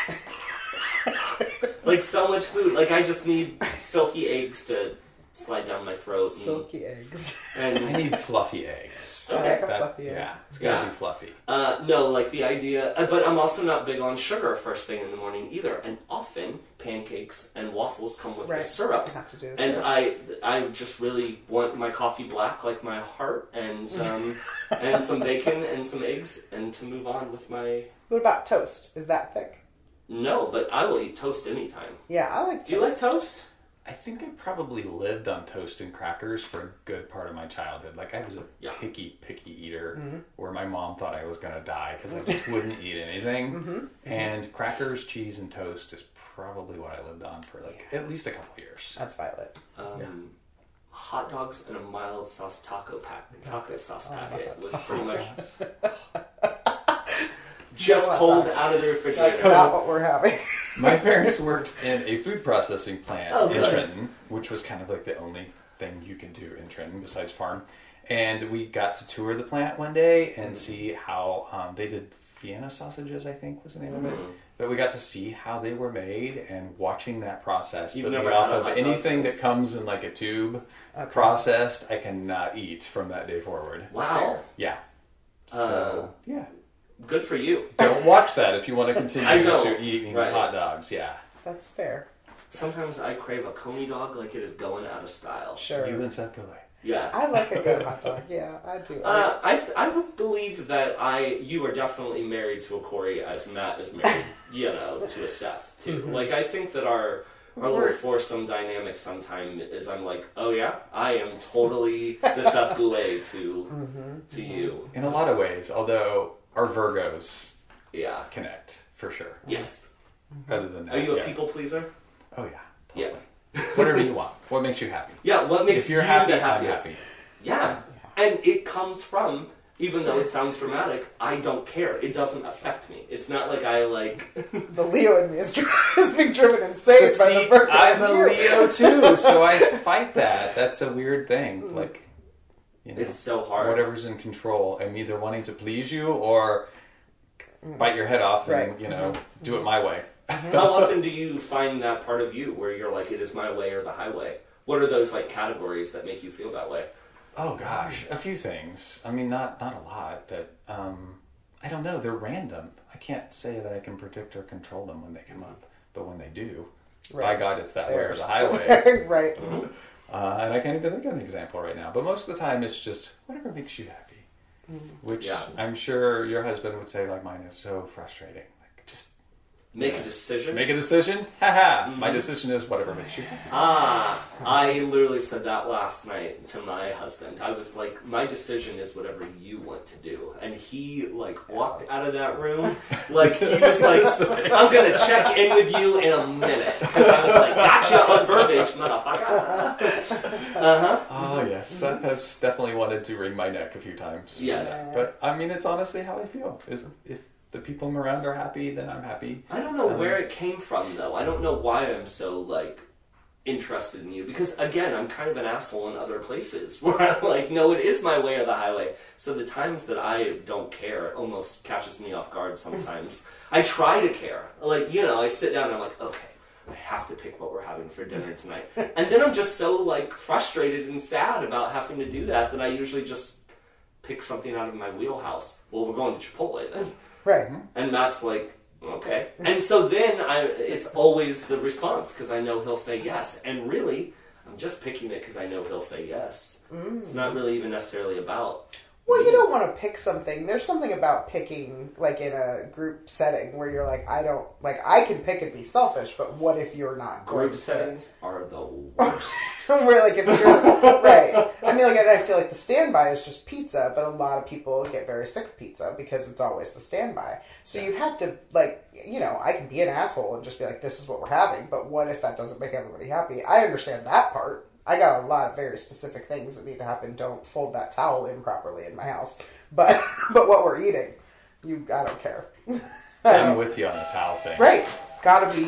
so much food. Like I just need silky eggs to slide down my throat. Silky eggs. And I need fluffy eggs. I like a That- fluffy egg. yeah, it's gotta Yeah. be fluffy. no, like the idea, but I'm also not big on sugar first thing in the morning either. And often pancakes and waffles come with Right. the syrup. You have to do the And syrup. I just really want my coffee black like my heart and and some bacon and some eggs and to move on with my... What about toast? Is that thick? No, but I will eat toast anytime. Yeah, I like toast. Do you like toast? I think I probably lived on toast and crackers for a good part of my childhood. Like I was a Yeah. picky eater, where my mom thought I was gonna die because I just wouldn't eat anything. And crackers, cheese, and toast is probably what I lived on for like at least a couple years. That's Violet. Hot dogs and a mild sauce taco sauce packet was pretty much just No, cold that's- out of the That's refrigerator. not what we're having. My parents worked in a food processing plant Oh, in good. Trenton, which was kind of like the only thing you can do in Trenton besides farm. And we got to tour the plant one day and see how they did Vienna sausages, I think was the name of it. But we got to see how they were made and watching that process. You've But never off had a of hot dog anything that since? comes in like a tube processed, I cannot eat from that day forward. Wow. Yeah. So, yeah. Good for you. Don't watch that if you want to continue I don't. to eating Right. hot dogs. Yeah. That's fair. Sometimes I crave a coney dog like it is going out of style. Sure. You and Seth Goulet. Yeah. I like a good hot dog. Yeah, I do. I would believe that you are definitely married to a Corey as Matt is married, to a Seth too. Like I think that our little foursome dynamic sometime is I'm like, oh yeah, I am totally the Seth Goulet to you. In a lot of ways, although our Virgos Yeah. connect for sure. Yes. Other than that, Are you a yeah. people pleaser? Oh yeah, Yeah. totally. Whatever you want. What makes you happy? Yeah. What makes If you're you happy, the I'm happiest? happy. Yeah. And it comes from, even though it sounds dramatic, I don't care. It doesn't affect me. It's not like I like. The Leo in me is being driven insane But by the see, Virgo. I'm a in you. Leo too, so I fight that. That's a weird thing. Like, It's so hard. Whatever's in control. I'm either wanting to please you or bite your head off and Right. do it my way. How often do you find that part of you where you're like, it is my way or the highway? What are those like categories that make you feel that way? Oh gosh, a few things. I mean, not a lot, but I don't know. They're random. I can't say that I can predict or control them when they come up, but when they do, Right. by God, it's that way or There's the highway. right. And I can't even think of an example right now. But most of the time, it's just whatever makes you happy. Which Yeah. I'm sure your husband would say, like mine, is so frustrating. Like, just Make a decision. Make a decision? Haha. My decision is whatever makes you happy. I literally said that last night to my husband. I was like, my decision is whatever you want to do. And he, like, walked out of that room. Like, he was like, I'm going to check in with you in a minute. Because I was like, gotcha on verbiage, motherfucker. Oh, yes. Seth has definitely wanted to wring my neck a few times. Yes. But, I mean, it's honestly how I feel. If the people I'm around are happy, then I'm happy. I don't know where it came from, though. I don't know why I'm so, like, interested in you. Because, again, I'm kind of an asshole in other places where I'm like, no, it is my way or the highway. So the times that I don't care, it almost catches me off guard sometimes. I try to care. Like, you know, I sit down and I'm like, okay, I have to pick what we're having for dinner tonight. And then I'm just so, like, frustrated and sad about having to do that I usually just pick something out of my wheelhouse. Well, we're going to Chipotle then. Right. And Matt's like, okay. And so then it's always the response, because I know he'll say yes. And really, I'm just picking it because I know he'll say yes. It's not really even necessarily about... Well, you don't want to pick something. There's something about picking, like, in a group setting where you're like, I can pick and be selfish, but what if you're not going Group settings are the worst. Where, like, if you're... Right. I mean, like, I feel like the standby is just pizza, but a lot of people get very sick of pizza because it's always the standby. So you have to, like, you know, I can be an asshole and just be like, this is what we're having, but what if that doesn't make everybody happy? I understand that part. I got a lot of very specific things that need to happen. Don't fold that towel in properly in my house. But what we're eating, I don't care. I'm with you on the towel thing. Right. Gotta be...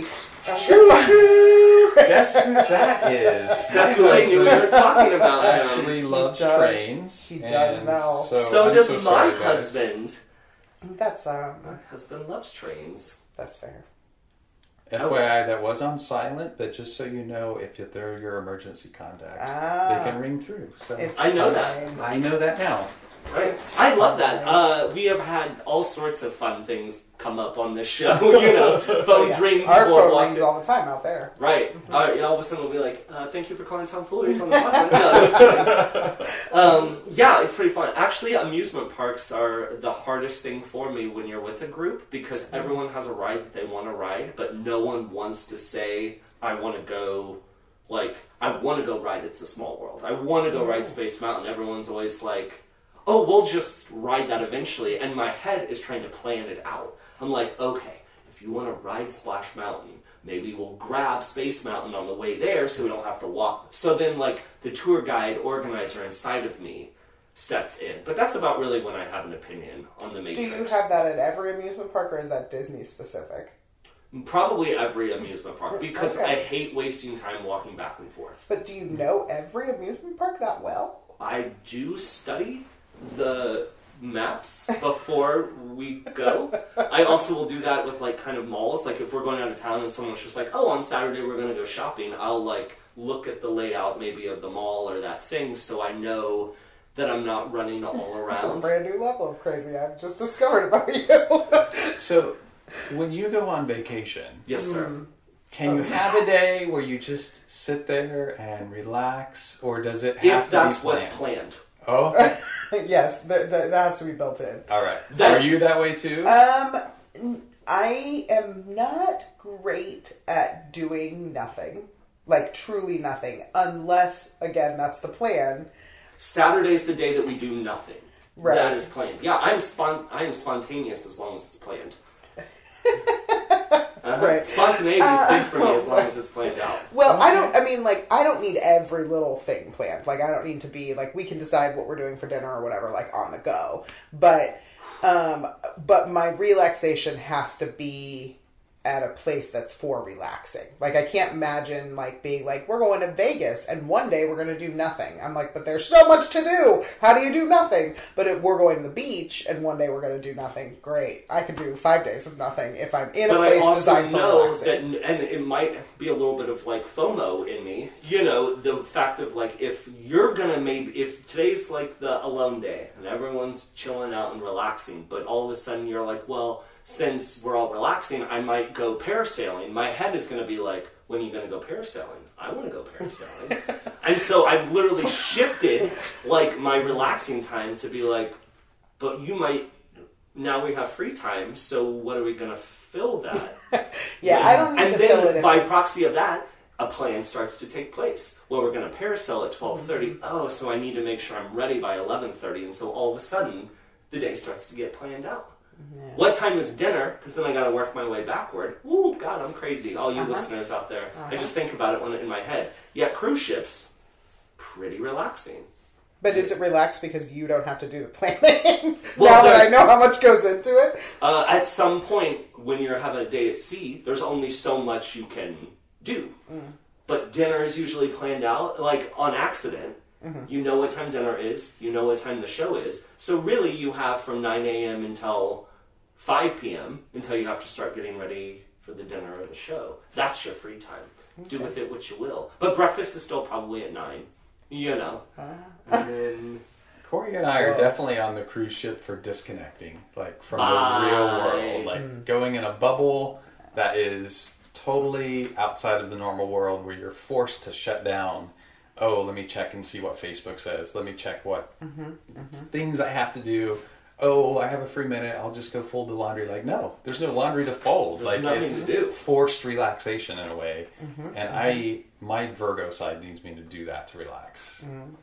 Guess who that is? Seth Goulet knew we were talking about him. Actually loves trains. He does now. So I'm does so my sorry, guys. husband. That's, My husband loves trains. that's fair. FYI, that was on silent, but just so you know, if they're your emergency contact, they can ring through. So I know that. I know that now. I love that. We have had all sorts of fun things come up on this show. You know, phones ring. People Our phone walk rings in. all the time out there. Right. All of a sudden we'll be like, thank you for calling Tomfooleries on the podcast. No, just kidding. Yeah, it's pretty fun. Actually, amusement parks are the hardest thing for me when you're with a group, because everyone has a ride that they want to ride, but no one wants to say, I want to go, like, I want to go ride It's a Small World. I want to go ride Space Mountain. Everyone's always like, oh, we'll just ride that eventually. And my head is trying to plan it out. I'm like, okay, if you want to ride Splash Mountain, maybe we'll grab Space Mountain on the way there so we don't have to walk. So then, like, the tour guide organizer inside of me sets in. But that's about really when I have an opinion on the Matrix. Do you have that at every amusement park, or is that Disney specific? Probably every amusement park, because Okay. I hate wasting time walking back and forth. But do you know every amusement park that well? I do study the maps before we go. I also will do that with, like, kind of malls. Like, if we're going out of town and someone's just like, oh, on Saturday we're going to go shopping, I'll, like, look at the layout maybe of the mall or that thing so I know that I'm not running all That's a around. brand new level of crazy I've just discovered about you. So, when you go on vacation, Yes, sir. can you have a day where you just sit there and relax, or does it have If to that's be what's planned? planned. Oh, Yes, that has to be built in. all right. Are That's- you that way too? I am not great at doing nothing. Like, truly nothing. Unless, again, that's the plan. Saturday's the day that we do nothing. Right. That is planned. Yeah, I am spontaneous as long as it's planned. Right. Spontaneity is big for me as long as it's planned out. Well, I don't need every little thing planned. Like, I don't need to be, like, we can decide what we're doing for dinner or whatever, like, on the go. But my relaxation has to be at a place that's for relaxing. Like, I can't imagine, like, being like, we're going to Vegas and one day we're going to do nothing. I'm like, but there's so much to do. How do you do nothing? But if we're going to the beach and one day we're going to do nothing, great. I could do 5 days of nothing if I'm in a But I place also designed for know relaxing. that, and it might be a little bit of, like, FOMO in me. You know, the fact of, like, if you're gonna if today's, like, the alone day and everyone's chilling out and relaxing, but all of a sudden you're like, well, since we're all relaxing, I might go parasailing. My head is going to be like, when are you going to go parasailing? I want to go parasailing. And so I've literally shifted, like, my relaxing time to be like, but you might now we have free time, so what are we going to fill that? Yeah, I don't need to fill it. And then by proxy of that, a plan starts to take place. Well, we're going to parasail at 12:30. Oh, so I need to make sure I'm ready by 11:30. And so all of a sudden, the day starts to get planned out. Yeah. What time is dinner? Because then I got to work my way backward. Ooh, God, I'm crazy. All you listeners out there. I just think about it in my head. Yet cruise ships, pretty relaxing. But is it relaxed because you don't have to do the planning? Well, now that I know how much goes into it? At some point, when you're having a day at sea, there's only so much you can do. But dinner is usually planned out, like on accident. You know what time dinner is. You know what time the show is. So really, you have from 9 a.m. until 5 p.m. until you have to start getting ready for the dinner or the show. That's your free time. Okay. Do with it what you will. But breakfast is still probably at 9. You know. And then Corey and I are definitely on the cruise ship for disconnecting, like from the real world, like going in a bubble that is totally outside of the normal world where you're forced to shut down. Oh, let me check and see what Facebook says. Let me check what things I have to do. Oh, I have a free minute. I'll just go fold the laundry. Like, no, there's no laundry to fold. There's nothing to do. Forced relaxation in a way. And my Virgo side needs me to do that to relax.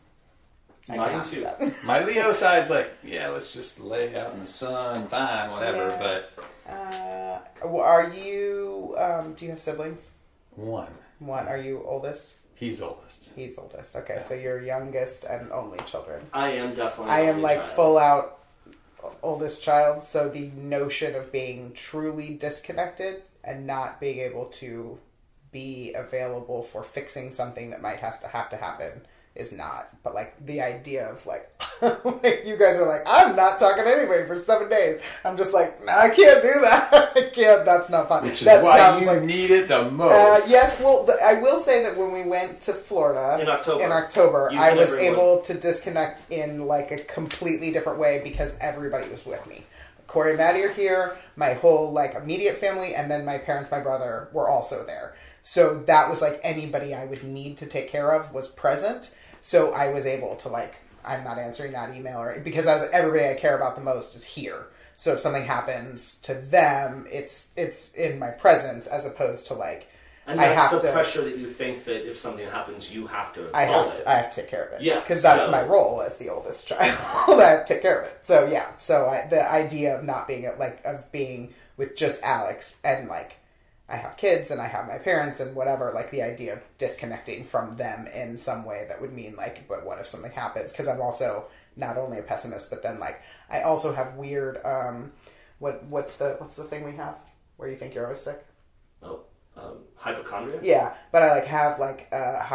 Mine too. My Leo side's like, yeah, let's just lay out in the sun, fine, whatever. Yeah. But are you? Do you have siblings? One. Are you oldest? He's oldest. He's oldest. Okay, so you're youngest and only children. I am definitely. I am like full out oldest child. So the notion of being truly disconnected and not being able to be available for fixing something that might have to happen is not. But like the idea of like, like you guys are like, I'm not talking to anybody for 7 days. I'm just like, nah, I can't do that. I can't. That's not fun. Which is why you need it the most. Yes. Well, I will say that when we went to Florida in October, I was able to disconnect in like a completely different way because everybody was with me. Corey and Maddie are here. My whole like immediate family, and then my parents, my brother were also there. So that was like anybody I would need to take care of was present. So I was able to like, I'm not answering that email because everybody I care about the most is here. So if something happens to them, it's in my presence as opposed to like, and that's the pressure that you think that if something happens, you have to solve it. I have to take care of it. Yeah. Because that's my role as the oldest child. I have to take care of it. So yeah. So the idea of not being of being with just Alex and like, I have kids and I have my parents and whatever, like the idea of disconnecting from them in some way that would mean like, but what if something happens? Because I'm also not only a pessimist, but then like, I also have weird, what's the thing we have where you think you're always sick? Oh, hypochondria? Yeah, but I like have like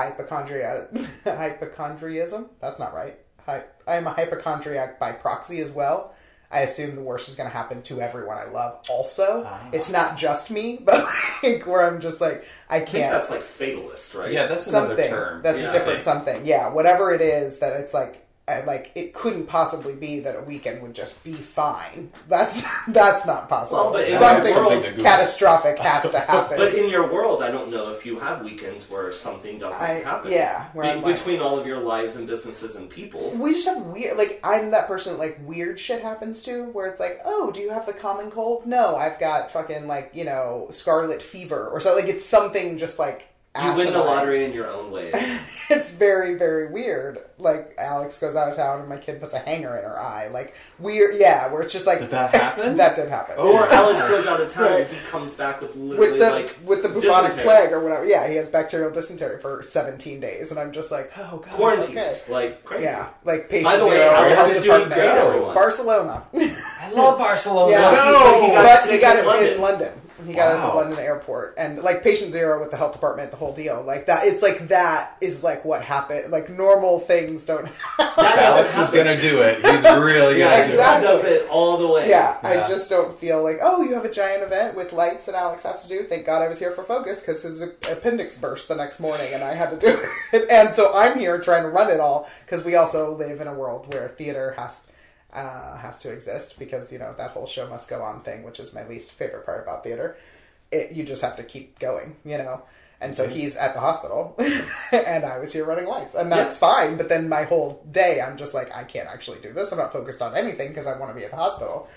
hypochondriism. That's not right. I am a hypochondriac by proxy as well. I assume the worst is going to happen to everyone I love also. It's not just me, but like where I'm just like, I can't. I think that's like fatalist, right? Yeah, that's another term. That's a different something. Yeah, whatever it is that it's like it couldn't possibly be that a weekend would just be fine. That's not possible. Well, but something catastrophic has to happen. But in your world, I don't know if you have weekends where something doesn't happen. Yeah. Between all of your lives and businesses and people. We just have weird, like, I'm that person that, like, weird shit happens to, where it's like, oh, do you have the common cold? No, I've got fucking, like, you know, scarlet fever. Or so, like, it's something just, like, you win the lottery in your own way. It's very, very weird. Like, Alex goes out of town and my kid puts a hanger in her eye. Like, weird, yeah, where it's just like... Did that happen? That did happen. Or Alex goes out of town and he comes back with literally, with the bubonic plague or whatever. Yeah, he has bacterial dysentery for 17 days. And I'm just like, oh, God, quarantined, okay. Like, crazy. Yeah, like patient By the way, zero. Alex is doing great, everyone. Barcelona. I love Barcelona. Yeah, no! But he got it in London. He got it at the London airport. And, like, patient zero with the health department, the whole deal. Like, that, it's like, that is, like, what happened. Like, normal things don't happen. Alex is going to do it. He's really going to do it. That does it all the way. Yeah, I just don't feel like, oh, you have a giant event with lights that Alex has to do. Thank God I was here for Focus, because his appendix burst the next morning, and I had to do it. And so I'm here trying to run it all, because we also live in a world where theater has to exist, because, you know, that whole show must go on thing, which is my least favorite part about theater. You just have to keep going, you know? And so he's at the hospital, and I was here running lights, and that's fine, but then my whole day, I'm just like, I can't actually do this, I'm not focused on anything, because I want to be at the hospital.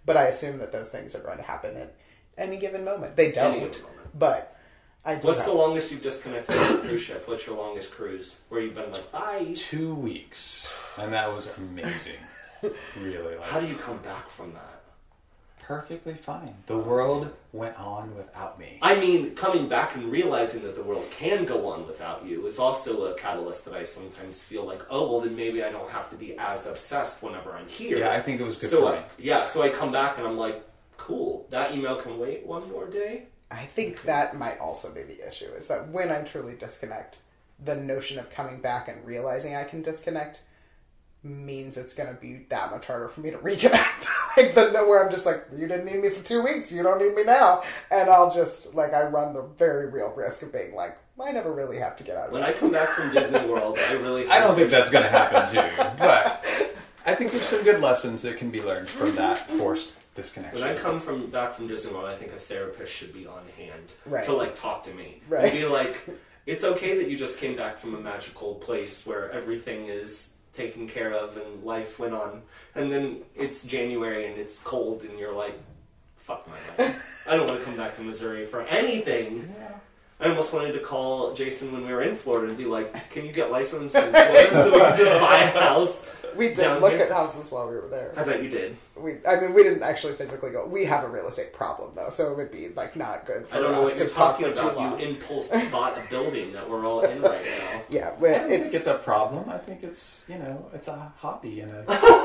But I assume that those things are going to happen at any given moment. They don't, Any given moment. but I do. What's the longest you've disconnected from a cruise ship? What's your longest cruise? Where you've been like, bye? 2 weeks. And that was amazing. Really. Like, How do you come back from that? perfectly fine. The world went on without me. I mean, coming back and realizing that the world can go on without you is also a catalyst that I sometimes feel like, oh, well, then maybe I don't have to be as obsessed whenever I'm here. Yeah, I think it was good for me. Yeah, so I come back and I'm like, cool, that email can wait one more day? I think that might also be the issue, is that when I truly disconnect, the notion of coming back and realizing I can disconnect means it's going to be that much harder for me to reconnect. Like, where I'm just like, you didn't need me for 2 weeks, you don't need me now. And I'll just, like, I run the very real risk of being like, I never really have to get out of When I come back from Disney World, I don't think that's going to happen to you, but I think there's some good lessons that can be learned from that forced disconnection. When I come back from Disney World, I think a therapist should be on hand to, like, talk to me. Right. And be like, it's okay that you just came back from a magical place where everything is taken care of and life went on, and then it's January and it's cold and you're like, fuck my life. I don't want to come back to Missouri for anything. Yeah. I almost wanted to call Jason when we were in Florida and be like, can you get licensed in Florida so we can just buy a house? We did look at houses while we were there. I bet you did. We didn't actually physically go. We have a real estate problem, though, so it would be, like, not good for us I don't know what you're to talk talking for too about. long. You impulse bought a building that we're all in right now. Yeah, I but don't think it's a problem. I think it's, it's a hobby and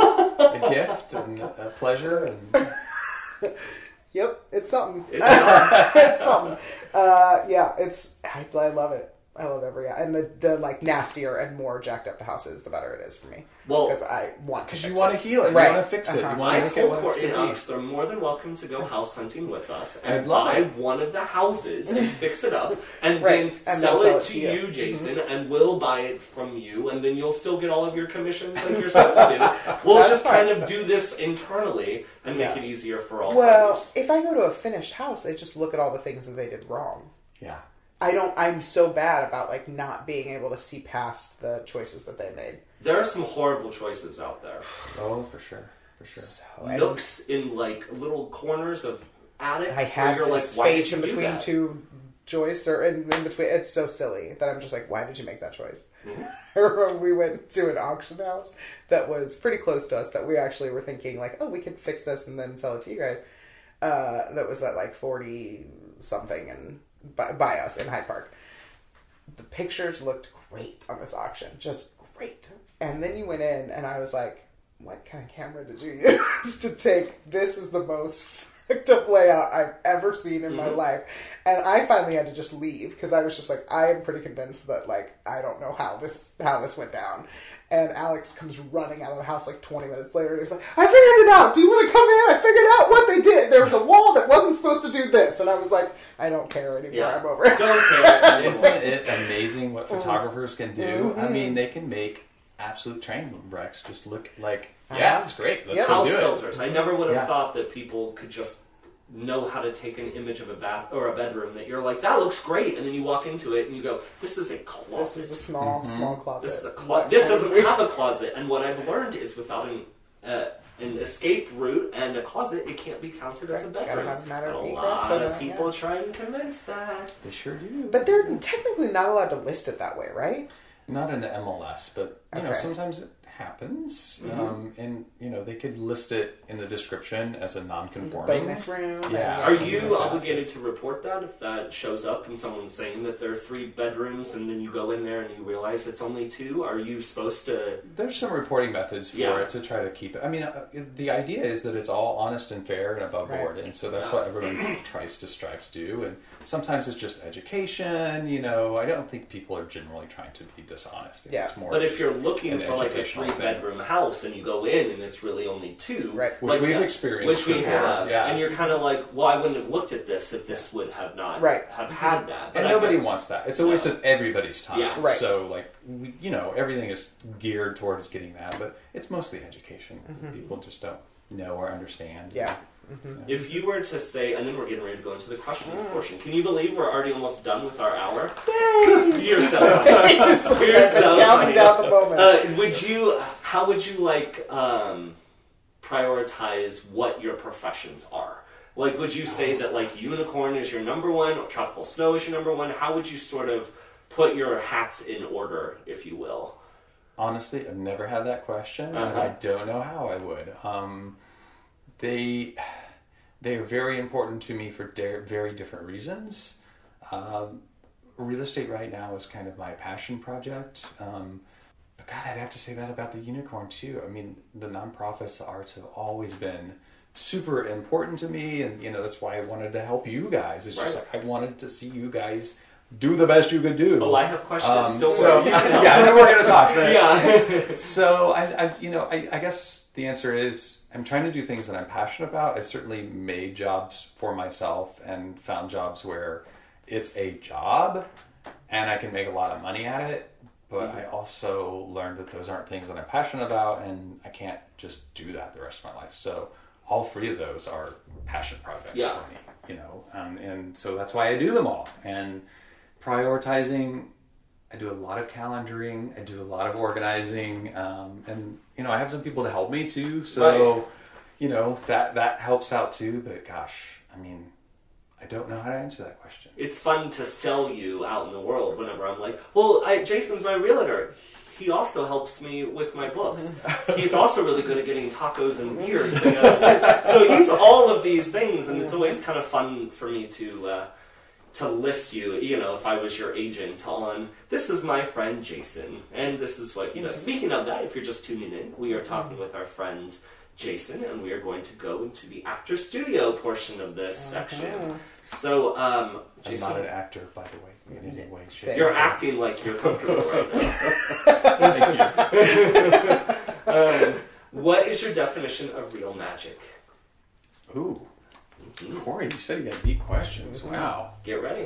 a gift and a pleasure. And yep, it's something. It's not. It's something. Yeah, I love it. I love every, and the like nastier and more jacked up the house is, the better it is for me. Well, because I want to. Because you want to heal it, Right. you want to fix it, you Uh-huh. want I to look at told what it's Courtney and going to Alex they're more than welcome to go house hunting with us and I'd love buy it. one of the houses and fix it up and Right. then And sell then it to you, Jason, and we'll buy it from you, and then you'll still get all of your commissions like you're supposed to. We'll That's just fine. kind of do this internally and make Yeah. it easier for all Well, parties. if I go to a finished house, they just look at all the things that they did wrong. Yeah. I'm so bad about, like, not being able to see past the choices that they made. There are some horrible choices out there. Oh, for sure. For sure. So, Nooks in like little corners of attics I where had you're this like, why did space you in do between that? two joists, or in between. It's so silly that I'm just like, why did you make that choice? Mhm. I remember we went to an auction house that was pretty close to us, that we actually were thinking, like, oh, we could fix this and then sell it to you guys. That was at like 40 something and by us in Hyde Park. The pictures looked great on this auction, just great. And then you went in, and I was like, what kind of camera did you use to take, this is the most fucked up layout I've ever seen in my life. And I finally had to just leave, because I was just like, I am pretty convinced that, like, I don't know how this went down. And Alex comes running out of the house like 20 minutes later, and he's like, I figured it out! Do you want to come in? I figured out what they did! There was a wall that wasn't supposed to do this! And I was like, I don't care anymore, Yeah. I'm over it. Don't care. Isn't it amazing what photographers can do? Mm-hmm. I mean, they can make absolute train wrecks just look like, yeah, it's great. Let's Yep. go House do it. filters. I never would have Yeah. thought that people could just know how to take an image of a bath or a bedroom that you're like, that looks great, and then you walk into it and you go, this is a closet. This is a small closet. This is a What This kind doesn't of- have a closet, and what I've learned is without an escape route and a closet, it can't be counted as a Right. Gotta bedroom. have a matter of And a egress lot and of people try and convince that. They sure do. But they're technically not allowed to list it that way, right? Not in the MLS, but you know, Okay. sometimes it happens, and they could list it in the description as a non-conforming. Bonus room. Yeah. Are something you like that. obligated to report that if that shows up and someone's saying that there are 3 bedrooms and then you go in there and you realize it's only 2? Are you supposed to... There's some reporting methods for Yeah. it to try to keep it. I mean, the idea is that it's all honest and fair and above Right. board, and so that's what everyone tries to strive to do. And sometimes it's just education. I don't think people are generally trying to be dishonest. Yeah. It's more But if just you're looking an for like a educational 3-bedroom house and you go in and it's really only 2... Right. Which we've that- experienced Which we before, have. yeah. And you're kind of like, well, I wouldn't have looked at this if this would have not Right. have had that. But And I nobody get- wants that. It's a waste of everybody's time. Yeah. Right. So, everything is geared towards getting that, but it's mostly education. People just don't know or understand. Yeah. If you were to say, and then we're getting ready to go into the questions portion. Can you believe we're already almost done with our hour? You're so funny. You're so Counting funny. down the moments. How would you like, prioritize what your professions are? Like, would you say that, like, unicorn is your number one, or tropical snow is your number one? How would you sort of put your hats in order, if you will? Honestly, I've never had that question, and I don't know how I would. They are very important to me for very different reasons. Real estate right now is kind of my passion project. But God, I'd have to say that about the unicorn too. I mean, the nonprofits, the arts have always been super important to me, and that's why I wanted to help you guys. It's just like I wanted to see you guys do the best you could do. Oh, I have questions. Don't worry. Yeah, we're gonna talk. Right? Yeah. So I guess the answer is I'm trying to do things that I'm passionate about. I've certainly made jobs for myself and found jobs where it's a job and I can make a lot of money at it. But I also learned that those aren't things that I'm passionate about, and I can't just do that the rest of my life. So all three of those are passion projects for me, and so that's why I do them all. And prioritizing, I do a lot of calendaring, I do a lot of organizing, and I have some people to help me too. So, that helps out too. But gosh, I mean, I don't know how to answer that question. It's fun to sell you out in the world whenever I'm like, well, Jason's my realtor. He also helps me with my books. He's also really good at getting tacos and beer together. So he's all of these things, and it's always kind of fun for me to list you, if I was your agent, on this is my friend Jason, and this is what he does. Speaking of that, if you're just tuning in, we are talking with our friend Jason, and we are going to go into the actor studio portion of this section. So, Jason, I'm not an actor, by the way, in any way, shape. You're acting like you're comfortable right now. Thank you. What is your definition of real magic? Ooh. Corey, you said you had deep questions. Wow. Get ready.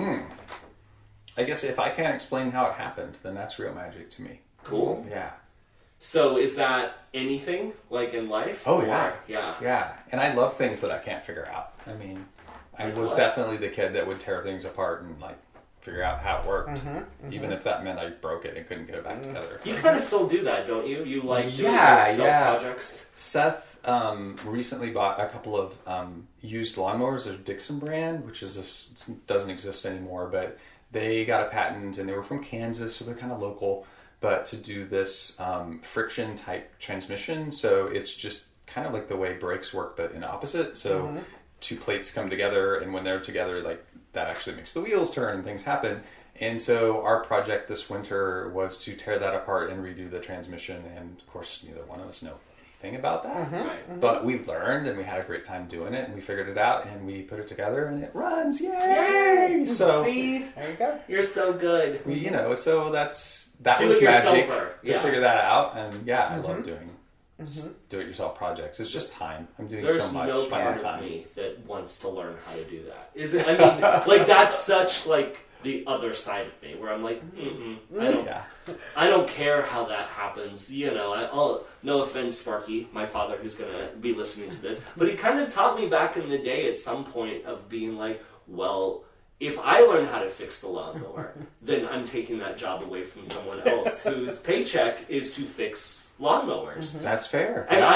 I guess if I can't explain how it happened, then that's real magic to me. Cool. Yeah. So is that anything, like in life? Oh, yeah. Yeah. Yeah. And I love things that I can't figure out. I mean, I was definitely the kid that would tear things apart and, figure out how it worked. Even if that meant I broke it and couldn't get it back together. You kind of still do that, don't you? You doing projects? Seth recently bought a couple of used lawnmowers of Dixon brand, which doesn't exist anymore, but they got a patent and they were from Kansas, so they're kind of local, but to do this friction type transmission. So it's just kind of like the way brakes work, but in opposite. So two plates come together, and when they're together, that actually makes the wheels turn and things happen. And so our project this winter was to tear that apart and redo the transmission. And of course, neither one of us know anything about that. But we learned, and we had a great time doing it, and we figured it out, and we put it together, and it runs. Yay! So see, there you go. You're so good. So that do was it magic to figure that out. And I love doing do-it-yourself projects. It's just time. I'm doing so much. There's no part time. of me that wants to learn how to do that. That's such the other side of me where I'm like, I don't care how that happens. No offense, Sparky, my father, who's gonna be listening to this, but he kind of taught me back in the day at some point of being like, well, if I learn how to fix the lawnmower, then I'm taking that job away from someone else whose paycheck is to fix lawnmowers. That's fair. And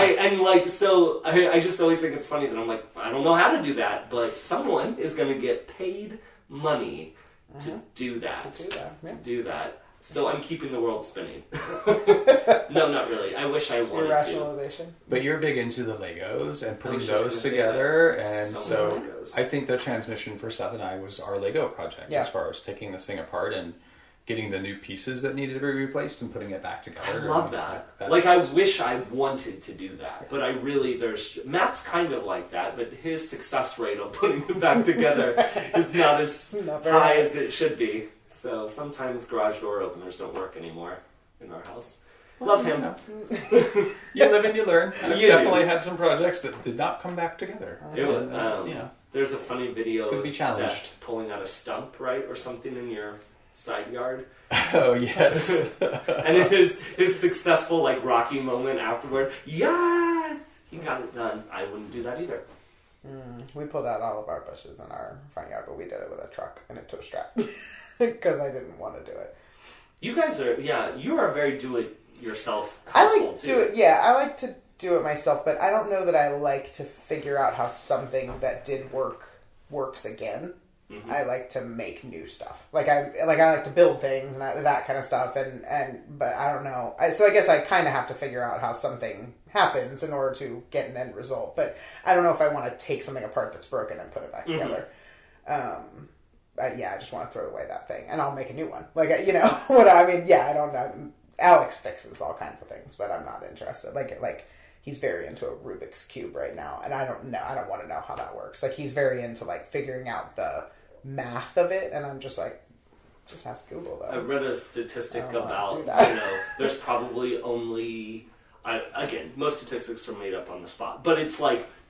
I just always think it's funny that I'm like, I don't know how to do that, but someone is going to get paid money to do that. To do that. So I'm keeping the world spinning. No, not really. I wish I wanted rationalization. to. But you're big into the Legos and putting those together, and so Legos. I think the transmission for Seth and I was our Lego project as far as taking this thing apart and getting the new pieces that needed to be replaced and putting it back together. I love that. I wish I wanted to do that, but Matt's kind of like that, but his success rate of putting it back together is not as high as it should be. So sometimes garage door openers don't work anymore in our house. Love him. You live and you learn. I've definitely had some projects that did not come back together. There's a funny video of Seth pulling out a stump, right, or something in your side yard. Oh, yes. And his successful Rocky moment afterward, yes! He got it done. I wouldn't do that either. We pulled out all of our bushes in our front yard, but we did it with a truck and a tow strap. Because I didn't want to do it. You guys are, you are a very do-it-yourself household, too. I like to do it myself, but I don't know that I like to figure out how something that did work works again. Mm-hmm. I like to make new stuff. I like to build things and that kind of stuff. But I don't know. So I guess I kind of have to figure out how something happens in order to get an end result. But I don't know if I want to take something apart that's broken and put it back together. I just want to throw away that thing and I'll make a new one. I don't know. Alex fixes all kinds of things, but I'm not interested. He's very into a Rubik's Cube right now, and I don't want to know how that works. He's very into figuring out the math of it, and I'm just just ask Google though. I read a statistic about there's probably only again, most statistics are made up on the spot, but it's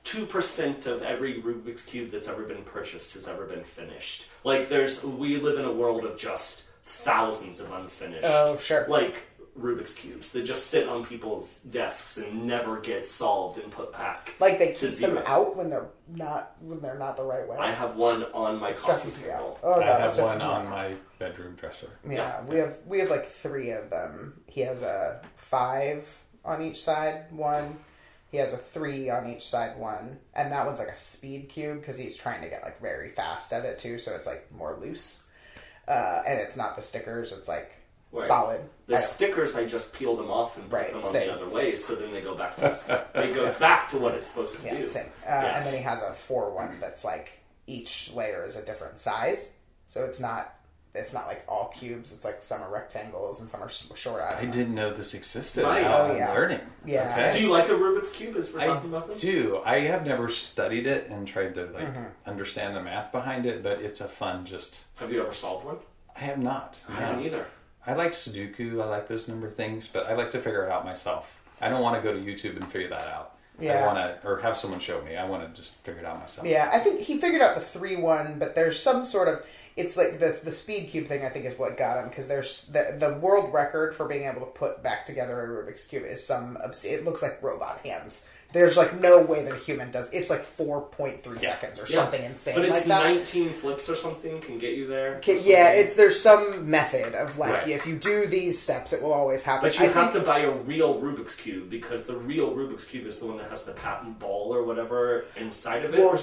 2% of every Rubik's Cube that's ever been purchased has ever been finished. We live in a world of just thousands of unfinished. Oh, sure. Rubik's Cubes that just sit on people's desks and never get solved and put back. They keep them out when they're not the right way. I have one on my coffee table. Oh, I have one on my bedroom dresser. Yeah, we have 3 of them. He has a 5 on each side, one. He has a 3 on each side, one, and that one's a speed cube because he's trying to get very fast at it too. So it's more loose, and it's not the stickers. It's solid. The stickers, I just peel them off and put them on the other way, so then they go back to it goes back to what it's supposed to do. Same. And then he has a 4 one that's each layer is a different size, so it's not all cubes. It's some are rectangles and some are short. I didn't know this existed. Right. I'm learning. Yeah. Okay. Do you like a Rubik's Cube as we're talking about this? I do. I have never studied it and tried to understand the math behind it, but it's a fun Have you ever solved one? I have not. I haven't either. I like Sudoku. I like those number things, but I like to figure it out myself. I don't want to go to YouTube and figure that out. Yeah. I want to, or have someone show me. I want to just figure it out myself. Yeah, I think he figured out the 3 one, but there's some sort of, it's this, the speed cube thing I think is what got him, because there's, the world record for being able to put back together a Rubik's Cube is it looks like robot hands. There's no way that a human does. It's 4.3 seconds or something insane. But it's that. 19 flips or something can get you there. There's some method of if you do these steps, it will always happen. But you have to buy a real Rubik's Cube because the real Rubik's Cube is the one that has the patent ball or whatever inside of it. Well,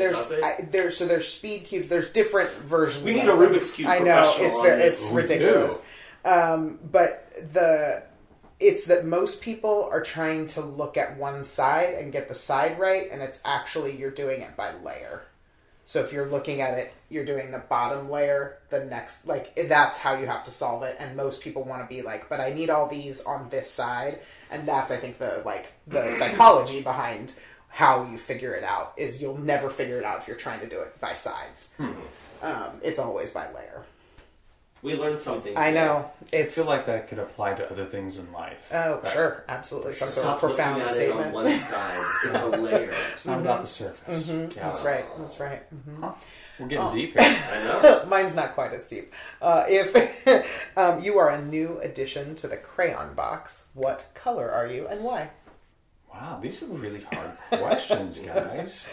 there's speed cubes. There's different versions. We need a Rubik's Cube. I know it's ridiculous. But it's that most people are trying to look at one side and get the side right, and it's actually you're doing it by layer. So if you're looking at it, you're doing the bottom layer, the next, that's how you have to solve it. And most people want to be but I need all these on this side. And that's, I think, the psychology behind how you figure it out is you'll never figure it out if you're trying to do it by sides. It's always by layer. We learned something today. I know. I feel like that could apply to other things in life. Oh, sure. Absolutely. Some sort of profound statement. It on one side. It's a layer. It's not about the surface. Mm-hmm. Yeah. That's right. That's right. Huh. We're getting deep here. I know. Mine's not quite as deep. If you are a new addition to the crayon box, what color are you and why? Wow, these are really hard questions, guys.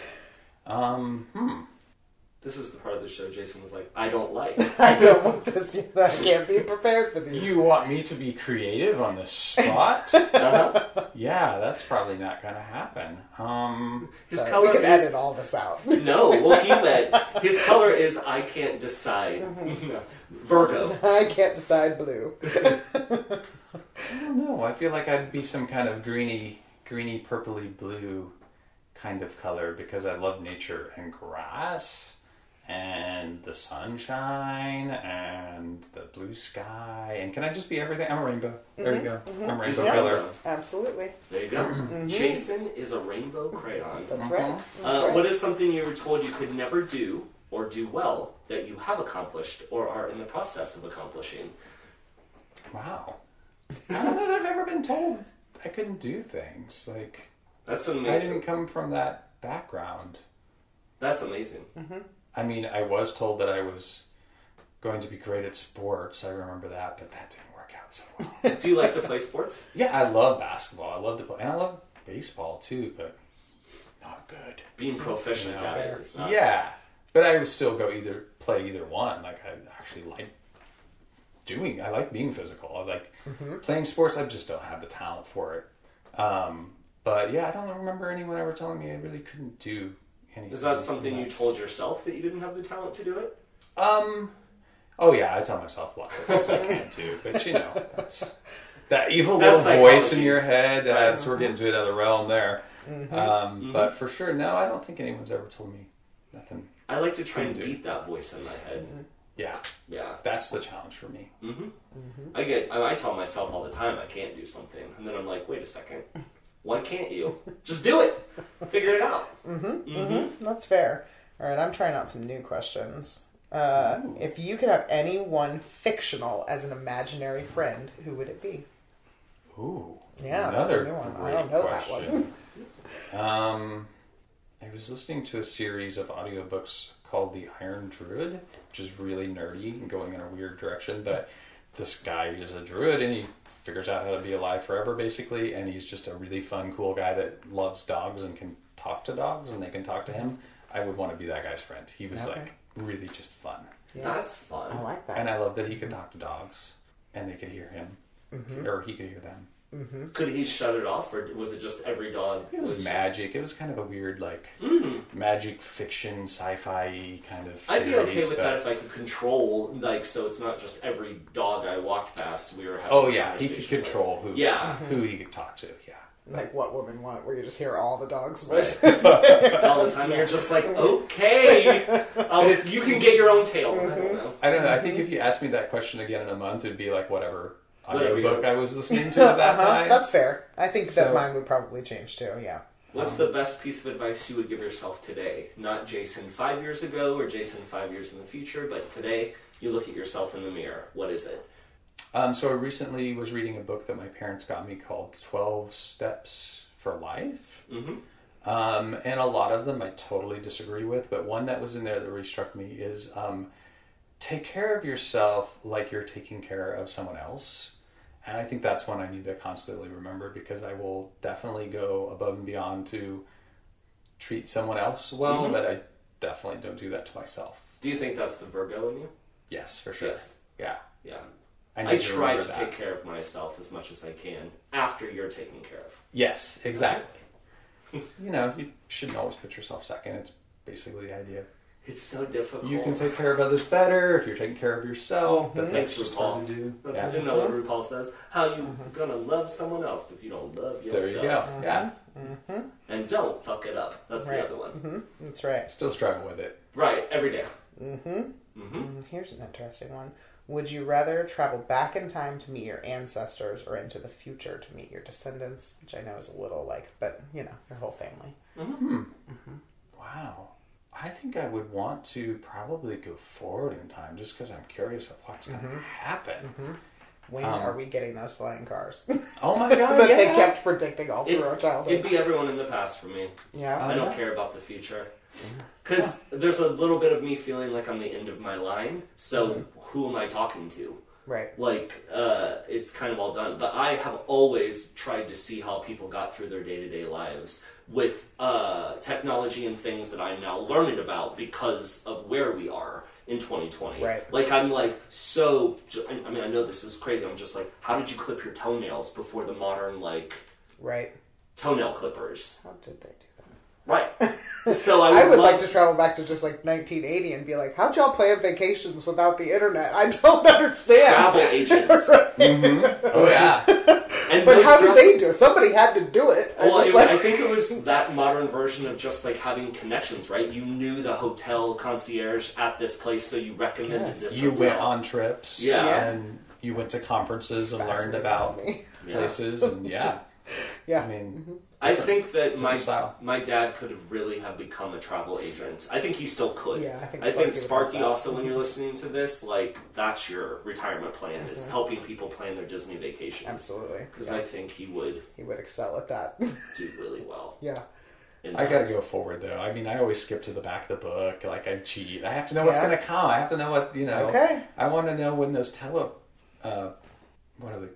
This is the part of the show Jason was like, I don't like. I don't want this. I can't be prepared for these. You want me to be creative on the spot? Yeah, that's probably not going to happen. His color we can edit all this out. No, we'll keep it. His color is I can't decide. Virgo. I can't decide blue. I don't know. I feel like I'd be some kind of greeny, purpley blue kind of color because I love nature and grass. And the sunshine, and the blue sky, and can I just be everything? I'm a rainbow. There you go. I'm a rainbow color. Absolutely. There you go. Jason is a rainbow crayon. That's right. That's right. What is something you were told you could never do or do well that you have accomplished or are in the process of accomplishing? Wow. I don't know that I've ever been told I couldn't do things. That's amazing. I didn't come from that background. That's amazing. I mean, I was told that I was going to be great at sports. I remember that, but that didn't work out so well. Do you like to play sports? Yeah, I love basketball. I love to play. And I love baseball, too, but not good. Being proficient at it is not... Yeah, but I would still play either one. I actually I like being physical. I like playing sports. I just don't have the talent for it. But yeah, I don't remember anyone ever telling me I really couldn't do anything. Is that something you told yourself, that you didn't have the talent to do it? Oh yeah, I tell myself lots of things I can't do, but you know, that's that evil That's little voice psychology. in your head. That's we're getting to another realm there. But for sure, no, I don't think anyone's ever told me nothing. I like to try and Couldn't do. beat that voice in my head. Yeah, Yeah. that's the challenge for me. I tell myself all the time I can't do something, and then I'm like, wait a second, why can't you? Just do it. Figure it out. That's fair. All right, I'm trying out some new questions. If you could have anyone fictional as an imaginary friend, who would it be? Ooh, Yeah, that's a new one. I don't know that one. I was listening to a series of audiobooks called The Iron Druid, which is really nerdy and going in a weird direction, but this guy is a druid and he figures out how to be alive forever basically, and he's just a really fun, cool guy that loves dogs and can talk to dogs and they can talk to him. I would want to be that guy's friend. He was like really just fun. Yeah. That's fun. I like that. And I love that he could talk to dogs and they could hear him or he could hear them. Could he shut it off, or was it just every dog? It was magic. It was kind of a weird, like, magic fiction, sci-fi kind of series. I'd be okay with that if I could control, like, so it's not just every dog I walked past we were having. Oh a yeah, he conversation could control who, with. who he could talk to. Yeah. Like What Women Want, where you just hear all the dogs' Right. voices. All the time, you're just like, okay, you can get your own tail. I don't know. I don't know. I think if you asked me that question again in a month, it'd be like whatever Whatever audiobook I was listening to at that time. That's fair. I think that So- mine would probably change too, yeah. What's the best piece of advice you would give yourself today? Not Jason 5 years ago or Jason 5 years in the future, but today you look at yourself in the mirror. What is it? So I recently was reading a book that my parents got me called 12 Steps for Life. And a lot of them I totally disagree with, but one that was in there that really struck me is take care of yourself like you're taking care of someone else. And I think that's one I need to constantly remember, because I will definitely go above and beyond to treat someone else well, but I definitely don't do that to myself. Do you think that's the Virgo in you? Yes, for sure. Yes. Yeah. Yeah. need I try remember to that. take care of myself as much as I can after you're taken care of. Yes, exactly. You know, you shouldn't always put yourself second. It's basically the idea. It's so difficult. You can take care of others better if you're taking care of yourself, but Thanks, that's just RuPaul. hard to do. That's, Yeah. Isn't that what RuPaul says? How you gonna love someone else if you don't love yourself? There you go. Yeah. And don't fuck it up. That's Right. the other one. That's right. Still struggle with it. Right, every day. Here's an interesting one. Would you rather travel back in time to meet your ancestors or into the future to meet your descendants? Which I know is a little like, but you know, your whole family. Wow. I think I would want to probably go forward in time just because I'm curious of what's going to happen. When are we getting those flying cars Oh my god, that yeah. they kept predicting all through our childhood? It'd be everyone in the past for me. Yeah. I don't care about the future. Because there's a little bit of me feeling like I'm the end of my line. So who am I talking to? Right. Like, it's kind of all done. But I have always tried to see how people got through their day-to-day lives with technology and things that I'm now learning about because of where we are in 2020. Right. Like, I'm like, so... I mean, I know this is crazy. I'm just like, how did you clip your toenails before the modern, like, Right. toenail clippers? How did they do that? Right. So I would love- like to travel back to just like 1980 and be like, how'd y'all plan vacations without the internet? I don't understand. travel agents. Oh yeah. And But those how did tra- they do it? Somebody had to do it. Well, I just I think it was that modern version of just like having connections, right? You knew the hotel concierge at this place, so you recommended Yes. this You hotel. went on trips. Yeah. And you went to conferences and learned fascinating about to me. places. And yeah. Yeah. I mean, I think that style. my dad could have really have become a travel agent. I think he still could. Yeah, I think I think Sparky would Sparky love that. also, when you're listening to this, like that's your retirement plan is helping people plan their Disney vacations. Absolutely. Because Yeah. I think he would He would excel at that. do really well. Yeah. in I that. gotta go forward though. I mean, I always skip to the back of the book. Like I cheat. I have to know what's Yeah. gonna come. I have to know what, you know. Okay. I want to know when those what are they?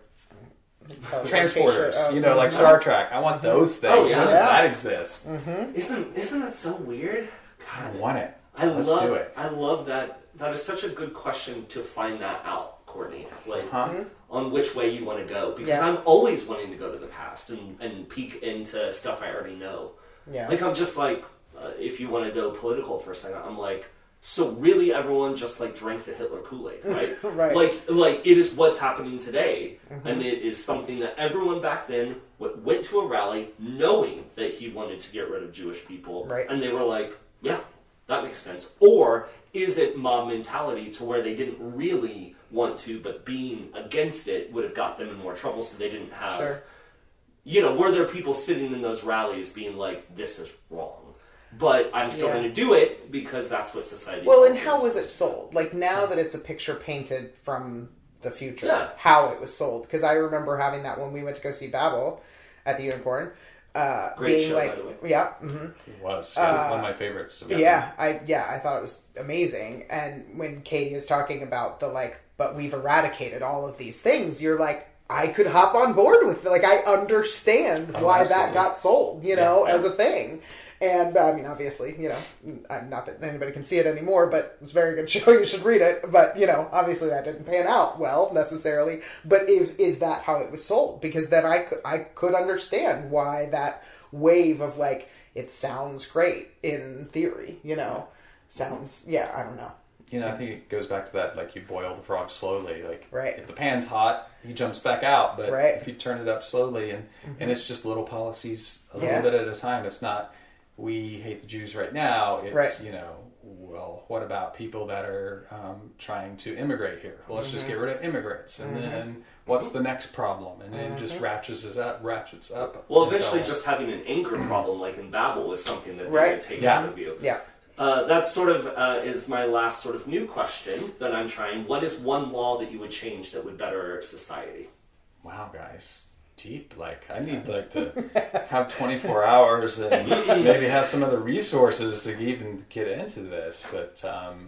Transporters, Oh, you know, like Star Trek. I want those things. Oh, yeah. When does that exist? Isn't that so weird? I want it. I Let's love do it. I love that. That is such a good question to find that out Courtney, like Huh? on which way you want to go, because Yeah. I'm always wanting to go to the past and peek into stuff I already know. Yeah. Like I'm just like, if you want to go political for a second, I'm like, so really everyone just like drank the Hitler Kool-Aid, right? Right. Like it is what's happening today, and it is something that everyone back then went to a rally knowing that he wanted to get rid of Jewish people, Right. and they were like, yeah, that makes sense. Or is it mob mentality to where they didn't really want to, but being against it would have got them in more trouble, so they didn't have, Sure. were there people sitting in those rallies being like, this is wrong? But I'm still Yeah. going to do it because that's what society Well, tells and me how I'm was it supposed sold? Like, now that it's a picture painted from the future, Yeah. how it was sold. Because I remember having that when we went to go see Babel at the Unicorn. Great being show, like, by the way. Yeah. Mm-hmm. It was one of my favorites. So I thought it was amazing. And when Katie is talking about the like, but we've eradicated all of these things, you're like, I could hop on board with it. Like, I understand why that absolutely. got sold, as a thing. And I mean, obviously, not that anybody can see it anymore, but it's a very good show. You should read it. But obviously, that didn't pan out well necessarily. But is that how it was sold? Because then I could understand why that wave of like, it sounds great in theory. Sounds I don't know. I think it goes back to that, like, you boil the frog slowly. Like, Right. if the pan's hot, he jumps back out. But Right. if you turn it up slowly, and it's just little policies a little Yeah. bit at a time. It's not, we hate the Jews right now. It's, Right. well, what about people that are trying to immigrate here? Well, let's just get rid of immigrants. And then what's the next problem? And it just ratchets up. Well, until- eventually just having an anger problem like in Babel is something that they Right. would take Yeah. out of you. Yeah. That sort of is my last sort of new question that I'm trying. What is one law that you would change that would better society? Wow, guys. Deep. Like, I need to have 24 hours and maybe have some other resources to even get into this. But,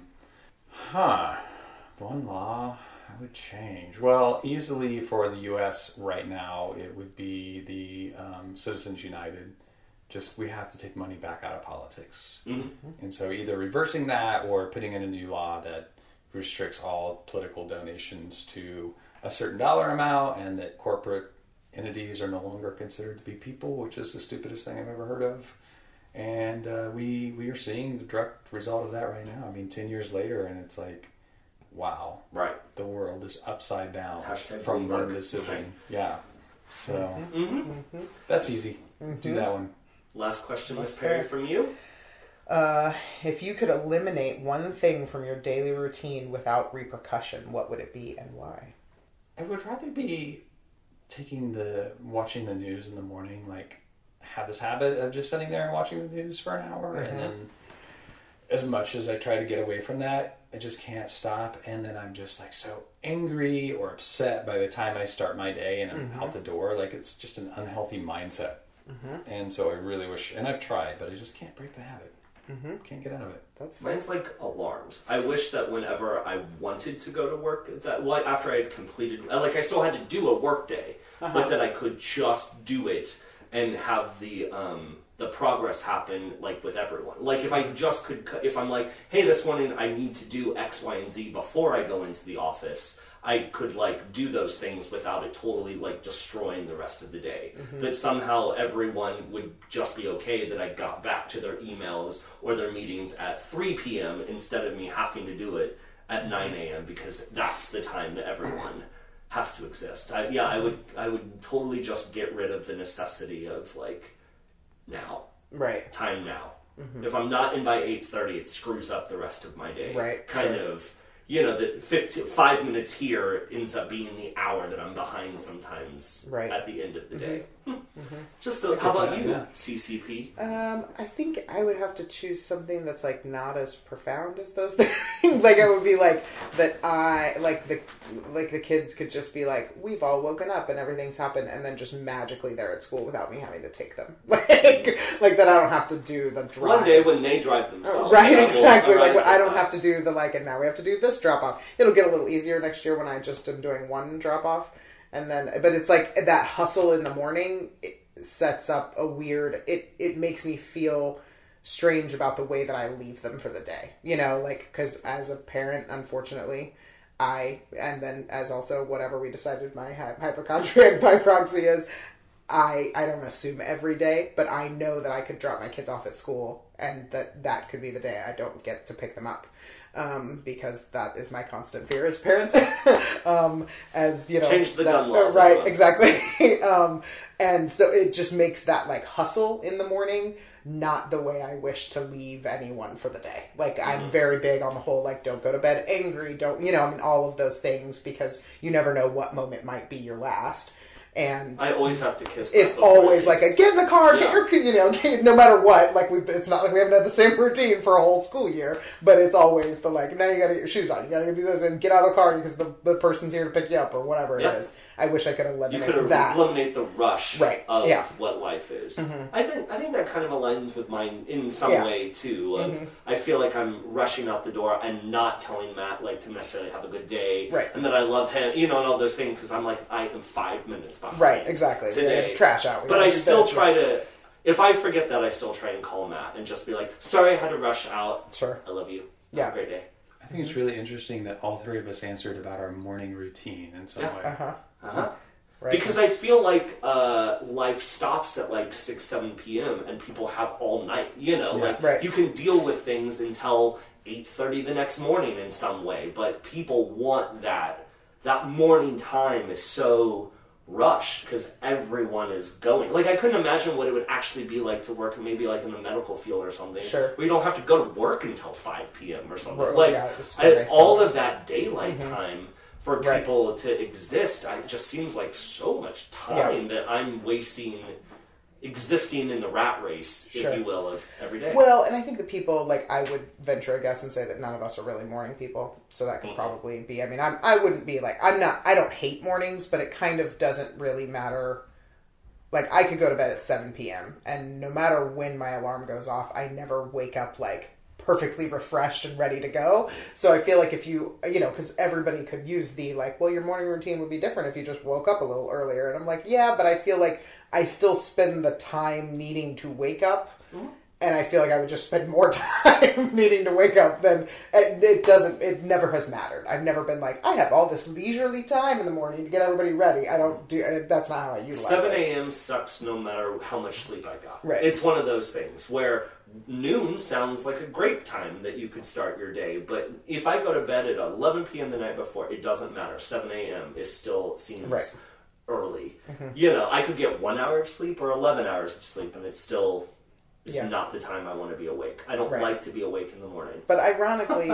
one law I would change. Well, easily for the U.S. right now, it would be the Citizens United. Just, we have to take money back out of politics. And so either reversing that or putting in a new law that restricts all political donations to a certain dollar amount, and that corporate entities are no longer considered to be people, which is the stupidest thing I've ever heard of. And we are seeing the direct result of that right now. I mean, 10 years later, and it's like, wow. Right. The world is upside down Hashtag from Bloomberg. one decision. Yeah. So, that's easy. Do that one. Last question, Miss That's Perry, fair. from you. If you could eliminate one thing from your daily routine without repercussion, what would it be and why? I would rather be watching the news in the morning, like, have this habit of just sitting there and watching the news for an hour, and then as much as I try to get away from that, I just can't stop, and then I'm just like so angry or upset by the time I start my day and I'm out the door. Like, it's just an unhealthy mindset. And so I really wish, and I've tried, but I just can't break the habit. Can't get out of it. That's fine. Mine's like alarms. I wish that whenever I wanted to go to work, after I had completed, like I still had to do a work day, but that I could just do it and have the progress happen, like, with everyone. Like, if I just could, if I'm like, hey, this morning I need to do X, Y, and Z before I go into the office, I could, like, do those things without it totally, like, destroying the rest of the day. That somehow everyone would just be okay that I got back to their emails or their meetings at 3 p.m. instead of me having to do it at 9 a.m. because that's the time that everyone has to exist. I would totally just get rid of the necessity of, like, now. Right. Time now. If I'm not in by 8:30, it screws up the rest of my day. Right, Kind sure. of, the 5 minutes here ends up being the hour that I'm behind sometimes Right. at the end of the day. How about you, Yeah. CCP? I think I would have to choose something that's like not as profound as those things. Like, I would be like that. The kids could just be like, we've all woken up and everything's happened, and then just magically they're at school without me having to take them. Like that I don't have to do the drive. One day when they drive themselves. Right, that will exactly. Like, arrive I don't at have to do the and now we have to do this drop off. It'll get a little easier next year when I just am doing one drop off, and then. But it's like that hustle in the morning. It sets up a weird. It makes me feel strange about the way that I leave them for the day. Because as a parent, unfortunately, and then as also whatever we decided my hypochondriac by proxy is, I don't assume every day, but I know that I could drop my kids off at school and that could be the day I don't get to pick them up. Because that is my constant fear as a parent. As you know, change the gun laws. Right, exactly. And so it just makes that like hustle in the morning not the way I wish to leave anyone for the day. Like I'm very big on the whole like don't go to bed angry, don't all of those things because you never know what moment might be your last. And I always have to kiss. It's always like get in the car, get your, no matter what. Like it's not like we haven't had the same routine for a whole school year, but it's always the like now you got to get your shoes on, you got to do this and get out of the car because the person's here to pick you up or whatever it is. I wish I could eliminate that. You could eliminate the rush of what life is. Mm-hmm. I think that kind of aligns with mine in some way too. I feel like I'm rushing out the door and not telling Matt like to necessarily have a good day, and that I love him, and all those things because I'm like I am 5 minutes behind. Right, exactly. Today, the trash out. But I still try to. If I forget that, I still try and call Matt and just be like, "Sorry, I had to rush out. Sure, I love you. Yeah, have a great day." I think it's really interesting that all three of us answered about our morning routine in some way. Right. Because I feel like life stops at like 6, 7 p.m. and people have all night. You can deal with things until 8:30 the next morning in some way, but people want that. That morning time is so rushed because everyone is going. Like I couldn't imagine what it would actually be like to work maybe like in the medical field or something. Sure. Where you don't have to go to work until 5 p.m. or something. Right. All of that daylight time for people to exist, it just seems like so much time that I'm wasting existing in the rat race, if you will, of every day. Well, and I think the people, like, I would venture a guess and say that none of us are really morning people, so that could probably be, I mean, I wouldn't be like, I don't hate mornings, but it kind of doesn't really matter. Like, I could go to bed at 7 p.m., and no matter when my alarm goes off, I never wake up, like, perfectly refreshed and ready to go. So I feel like if you because everybody could use the, like, well, your morning routine would be different if you just woke up a little earlier. And I'm like, yeah, but I feel like I still spend the time needing to wake up. And I feel like I would just spend more time needing to wake up than it never has mattered. I've never been like, I have all this leisurely time in the morning to get everybody ready. I don't do, that's not how I utilize 7 a.m. sucks no matter how much sleep I got. Right. It's one of those things where noon sounds like a great time that you could start your day, but if I go to bed at 11 p.m. the night before, it doesn't matter. 7 a.m. is still seems early. I could get 1 hour of sleep or 11 hours of sleep, and it's still... It's not the time I want to be awake. I don't like to be awake in the morning. But ironically,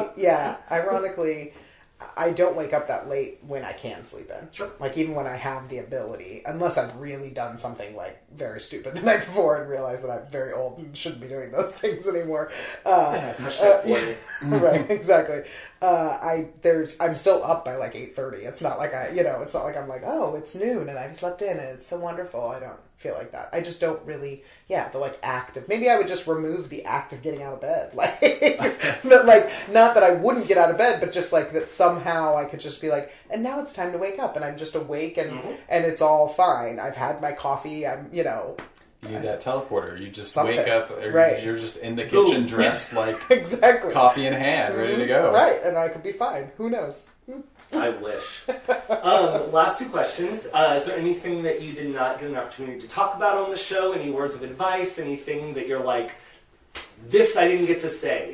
I don't wake up that late when I can sleep in. Sure. Like, even when I have the ability, unless I've really done something, like, very stupid the night before and realized that I'm very old and shouldn't be doing those things anymore. Right, exactly. I'm still up by, like, 8:30. It's not like it's not like I'm like, oh, it's noon and I've slept in and it's so wonderful. I don't feel like that. I just don't really, the, like, act of, maybe I would just remove the act of getting out of bed. Like, but, like, not that I wouldn't get out of bed, but just, like, that somehow I could just be like, and now it's time to wake up, and I'm just awake, and it's all fine. I've had my coffee, You need that teleporter. You just something. Wake up, right. You're just in the kitchen dressed like exactly. coffee in hand, ready to go. Right, and I could be fine. Who knows? I wish. Last two questions. Is there anything that you did not get an opportunity to talk about on the show? Any words of advice? Anything that you're like, this I didn't get to say?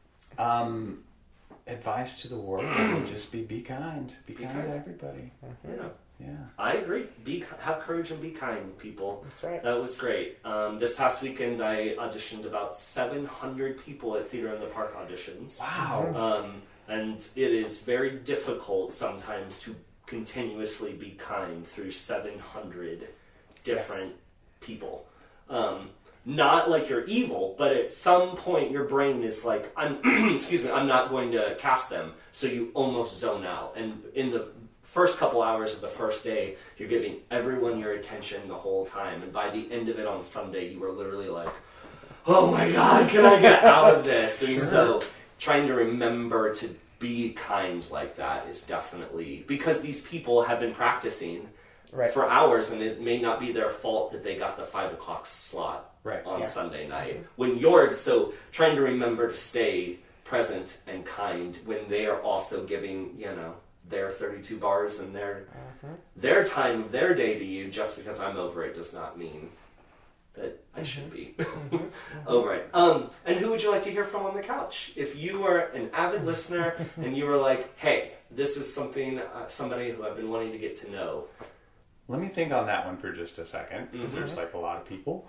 Advice to the world would just be kind. Be kind to everybody. Yeah. I agree. Have courage and be kind, people. That's right. That was great. This past weekend, I auditioned about 700 people at Theater in the Park auditions. Wow. And it is very difficult sometimes to continuously be kind through 700 different people. Not like you're evil, but at some point your brain is like, I'm not going to cast them. So you almost zone out. And in the first couple hours of the first day, you're giving everyone your attention the whole time. And by the end of it on Sunday, you were literally like, oh my God, can I get out of this? And so trying to remember to be kind like that is definitely, because these people have been practicing for hours, and it may not be their fault that they got the 5 o'clock slot on Sunday night. So trying to remember to stay present and kind when they are also giving, their 32 bars and their time of their day to you. Just because I'm over it does not mean that I should be over it. And who would you like to hear from on the couch? If you were an avid listener and you were like, hey, this is something, somebody who I've been wanting to get to know. Let me think on that one for just a second, because there's like a lot of people.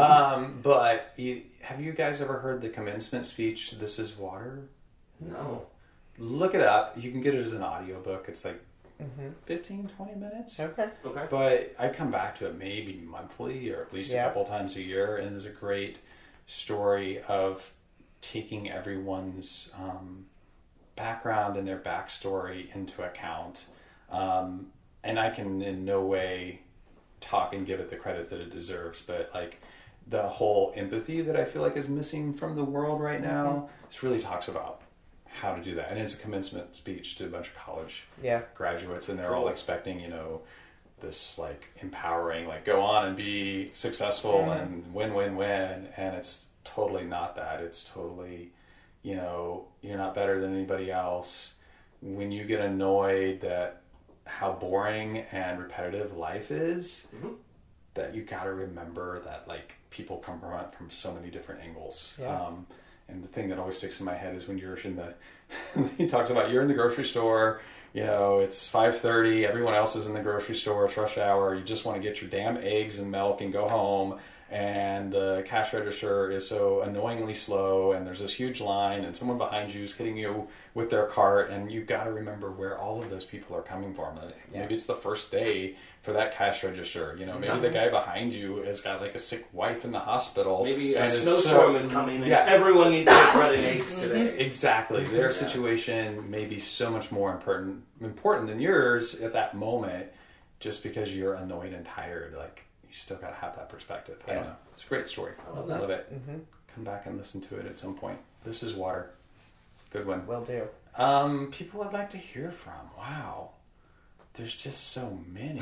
But have you guys ever heard the commencement speech, This is Water? No. Look it up. You can get it as an audiobook. It's like 15, 20 minutes. Okay. But I come back to it maybe monthly or at least a couple times a year. And there's a great story of taking everyone's background and their backstory into account. And I can in no way talk and give it the credit that it deserves, but like the whole empathy that I feel like is missing from the world right now, this really talks about how to do that. And it's a commencement speech to a bunch of college graduates, and they're all expecting, this like empowering, like go on and be successful and win, and it's totally not that. It's totally, you're not better than anybody else. When you get annoyed that how boring and repetitive life is, that you got to remember that like people come from so many different angles. And the thing that always sticks in my head is when you're in he talks about you're in the grocery store, it's 5:30, everyone else is in the grocery store, it's rush hour, you just want to get your damn eggs and milk and go home, and the cash register is so annoyingly slow, and there's this huge line, and someone behind you is hitting you with their cart, and you've got to remember where all of those people are coming from. Maybe it's the first day for that cash register. Maybe the guy behind you has got like a sick wife in the hospital. Maybe a snowstorm is coming, and everyone needs to get bread and eggs today. Exactly. Their situation may be so much more important than yours at that moment, just because you're annoyed and tired. Like, you still got to have that perspective. I don't know. It's a great story. I love it. Come back and listen to it at some point. This is Water. Good one. Will do. People I'd like to hear from. Wow. There's just so many.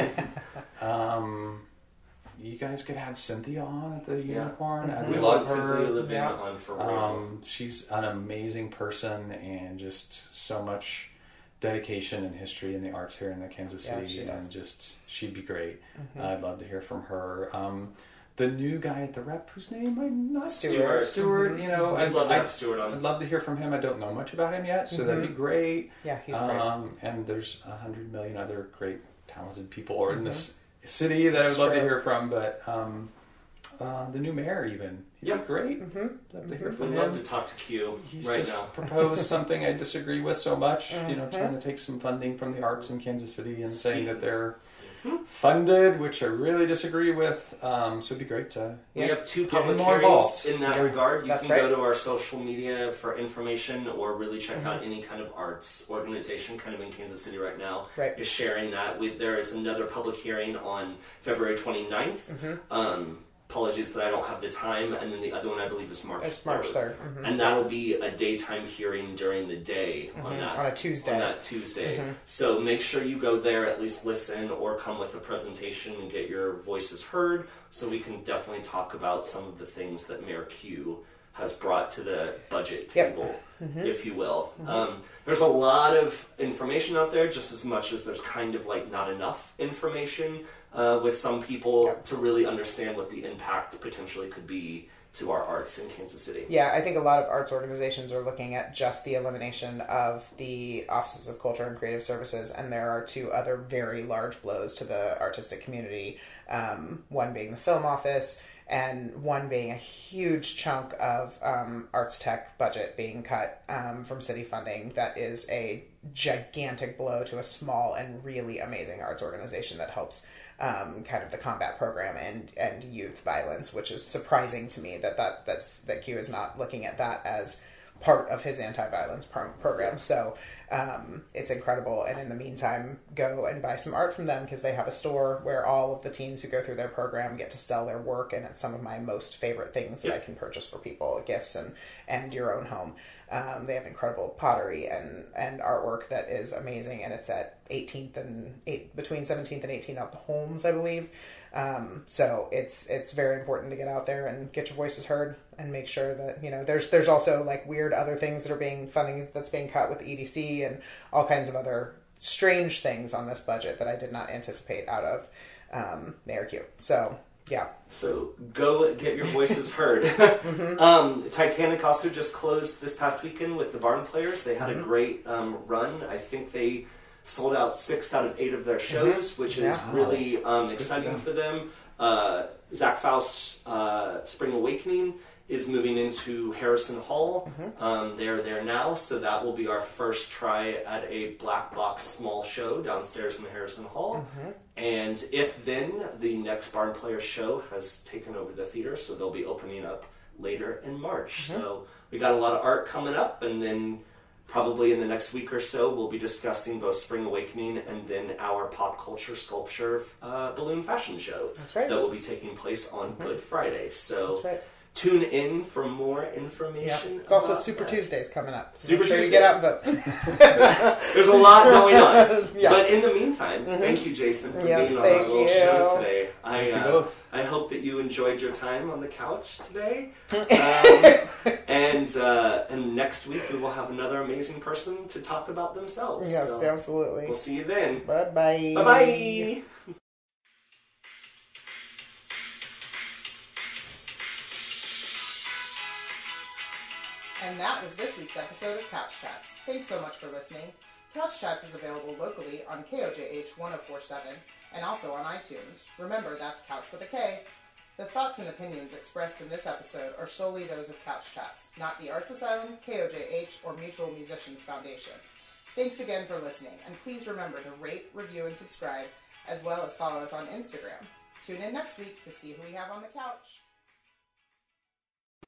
You guys could have Cynthia on at the Unicorn. I love her. Cynthia Levin on for real. She's an amazing person and just so much dedication and history in the arts here in the Kansas City, and she'd be great. I'd love to hear from her. The new guy at the Rep, whose name I'm not Stuart. I'd love to have Stuart on. I'd love to hear from him. I don't know much about him yet, so that'd be great. Yeah, he's great. And there's 100 million other great, talented people in this city that I would love to hear from. But the new mayor, even, he'd be great. Love to hear from him. We'd love to talk to Q He's right just now. proposed something I disagree with so much. Trying to take some funding from the arts in Kansas City and saying that they're funded, which I really disagree with. So it'd be great to. We have 2 public hearings in that regard. You can go to our social media for information, or really check out any kind of arts organization kind of in Kansas City right now. Is sharing that. There is another public hearing on February 29th. Apologies that I don't have the time, and then the other one I believe is March 3rd. It's March 3rd. And that'll be a daytime hearing during the day on a Tuesday. On that Tuesday. So make sure you go there, at least listen, or come with a presentation and get your voices heard, so we can definitely talk about some of the things that Mayor Q has brought to the budget table, if you will. There's a lot of information out there, just as much as there's kind of like not enough information with some people to really understand what the impact potentially could be to our arts in Kansas City. Yeah, I think a lot of arts organizations are looking at just the elimination of the Offices of Culture and Creative Services, and there are 2 other very large blows to the artistic community, one being the Film Office, and one being a huge chunk of arts tech budget being cut from city funding. That is a gigantic blow to a small and really amazing arts organization that helps kind of the combat program and youth violence, which is surprising to me that Q is not looking at that as part of his anti-violence program. So it's incredible. And in the meantime, go and buy some art from them, because they have a store where all of the teens who go through their program get to sell their work. And it's some of my most favorite things that I can purchase for people, gifts and your own home. They have incredible pottery and artwork that is amazing. And it's at 18th and between 17th and 18th out the Holmes, I believe. So it's very important to get out there and get your voices heard and make sure that, there's also like weird other things that are funding that's being cut with the EDC and all kinds of other strange things on this budget that I did not anticipate out of Mayor Q. So, yeah. So go get your voices heard. Titanic also just closed this past weekend with the Barn Players. They had a great run. I think they sold out 6 out of 8 of their shows, which is really exciting for them. Zach Faust's Spring Awakening is moving into Harrison Hall. They're there now, so that will be our first try at a black box small show downstairs in the Harrison Hall. And if then, the next Barn Players show has taken over the theater, so they'll be opening up later in March. So we got a lot of art coming up, and then probably in the next week or so, we'll be discussing both Spring Awakening and then our pop culture sculpture balloon fashion show. That's right. That will be taking place on Good Friday. So That's right. tune in for more information. It's also Super Tuesdays coming up. So Super make sure Tuesday. you get out and vote. There's a lot going on. Yeah. But in the meantime, thank you, Jason, for Yes, being on our thank little you. show today. I hope that you enjoyed your time on the couch today. And next week we will have another amazing person to talk about themselves. Yes, So absolutely. we'll see you then. Bye-bye. Bye-bye. And that was this week's episode of Couch Chats. Thanks so much for listening. Couch Chats is available locally on KOJH 1047 and also on iTunes. Remember, that's Couch with a K. The thoughts and opinions expressed in this episode are solely those of Couch Chats, not the Arts Asylum, KOJH, or Mutual Musicians Foundation. Thanks again for listening, and please remember to rate, review, and subscribe, as well as follow us on Instagram. Tune in next week to see who we have on the couch.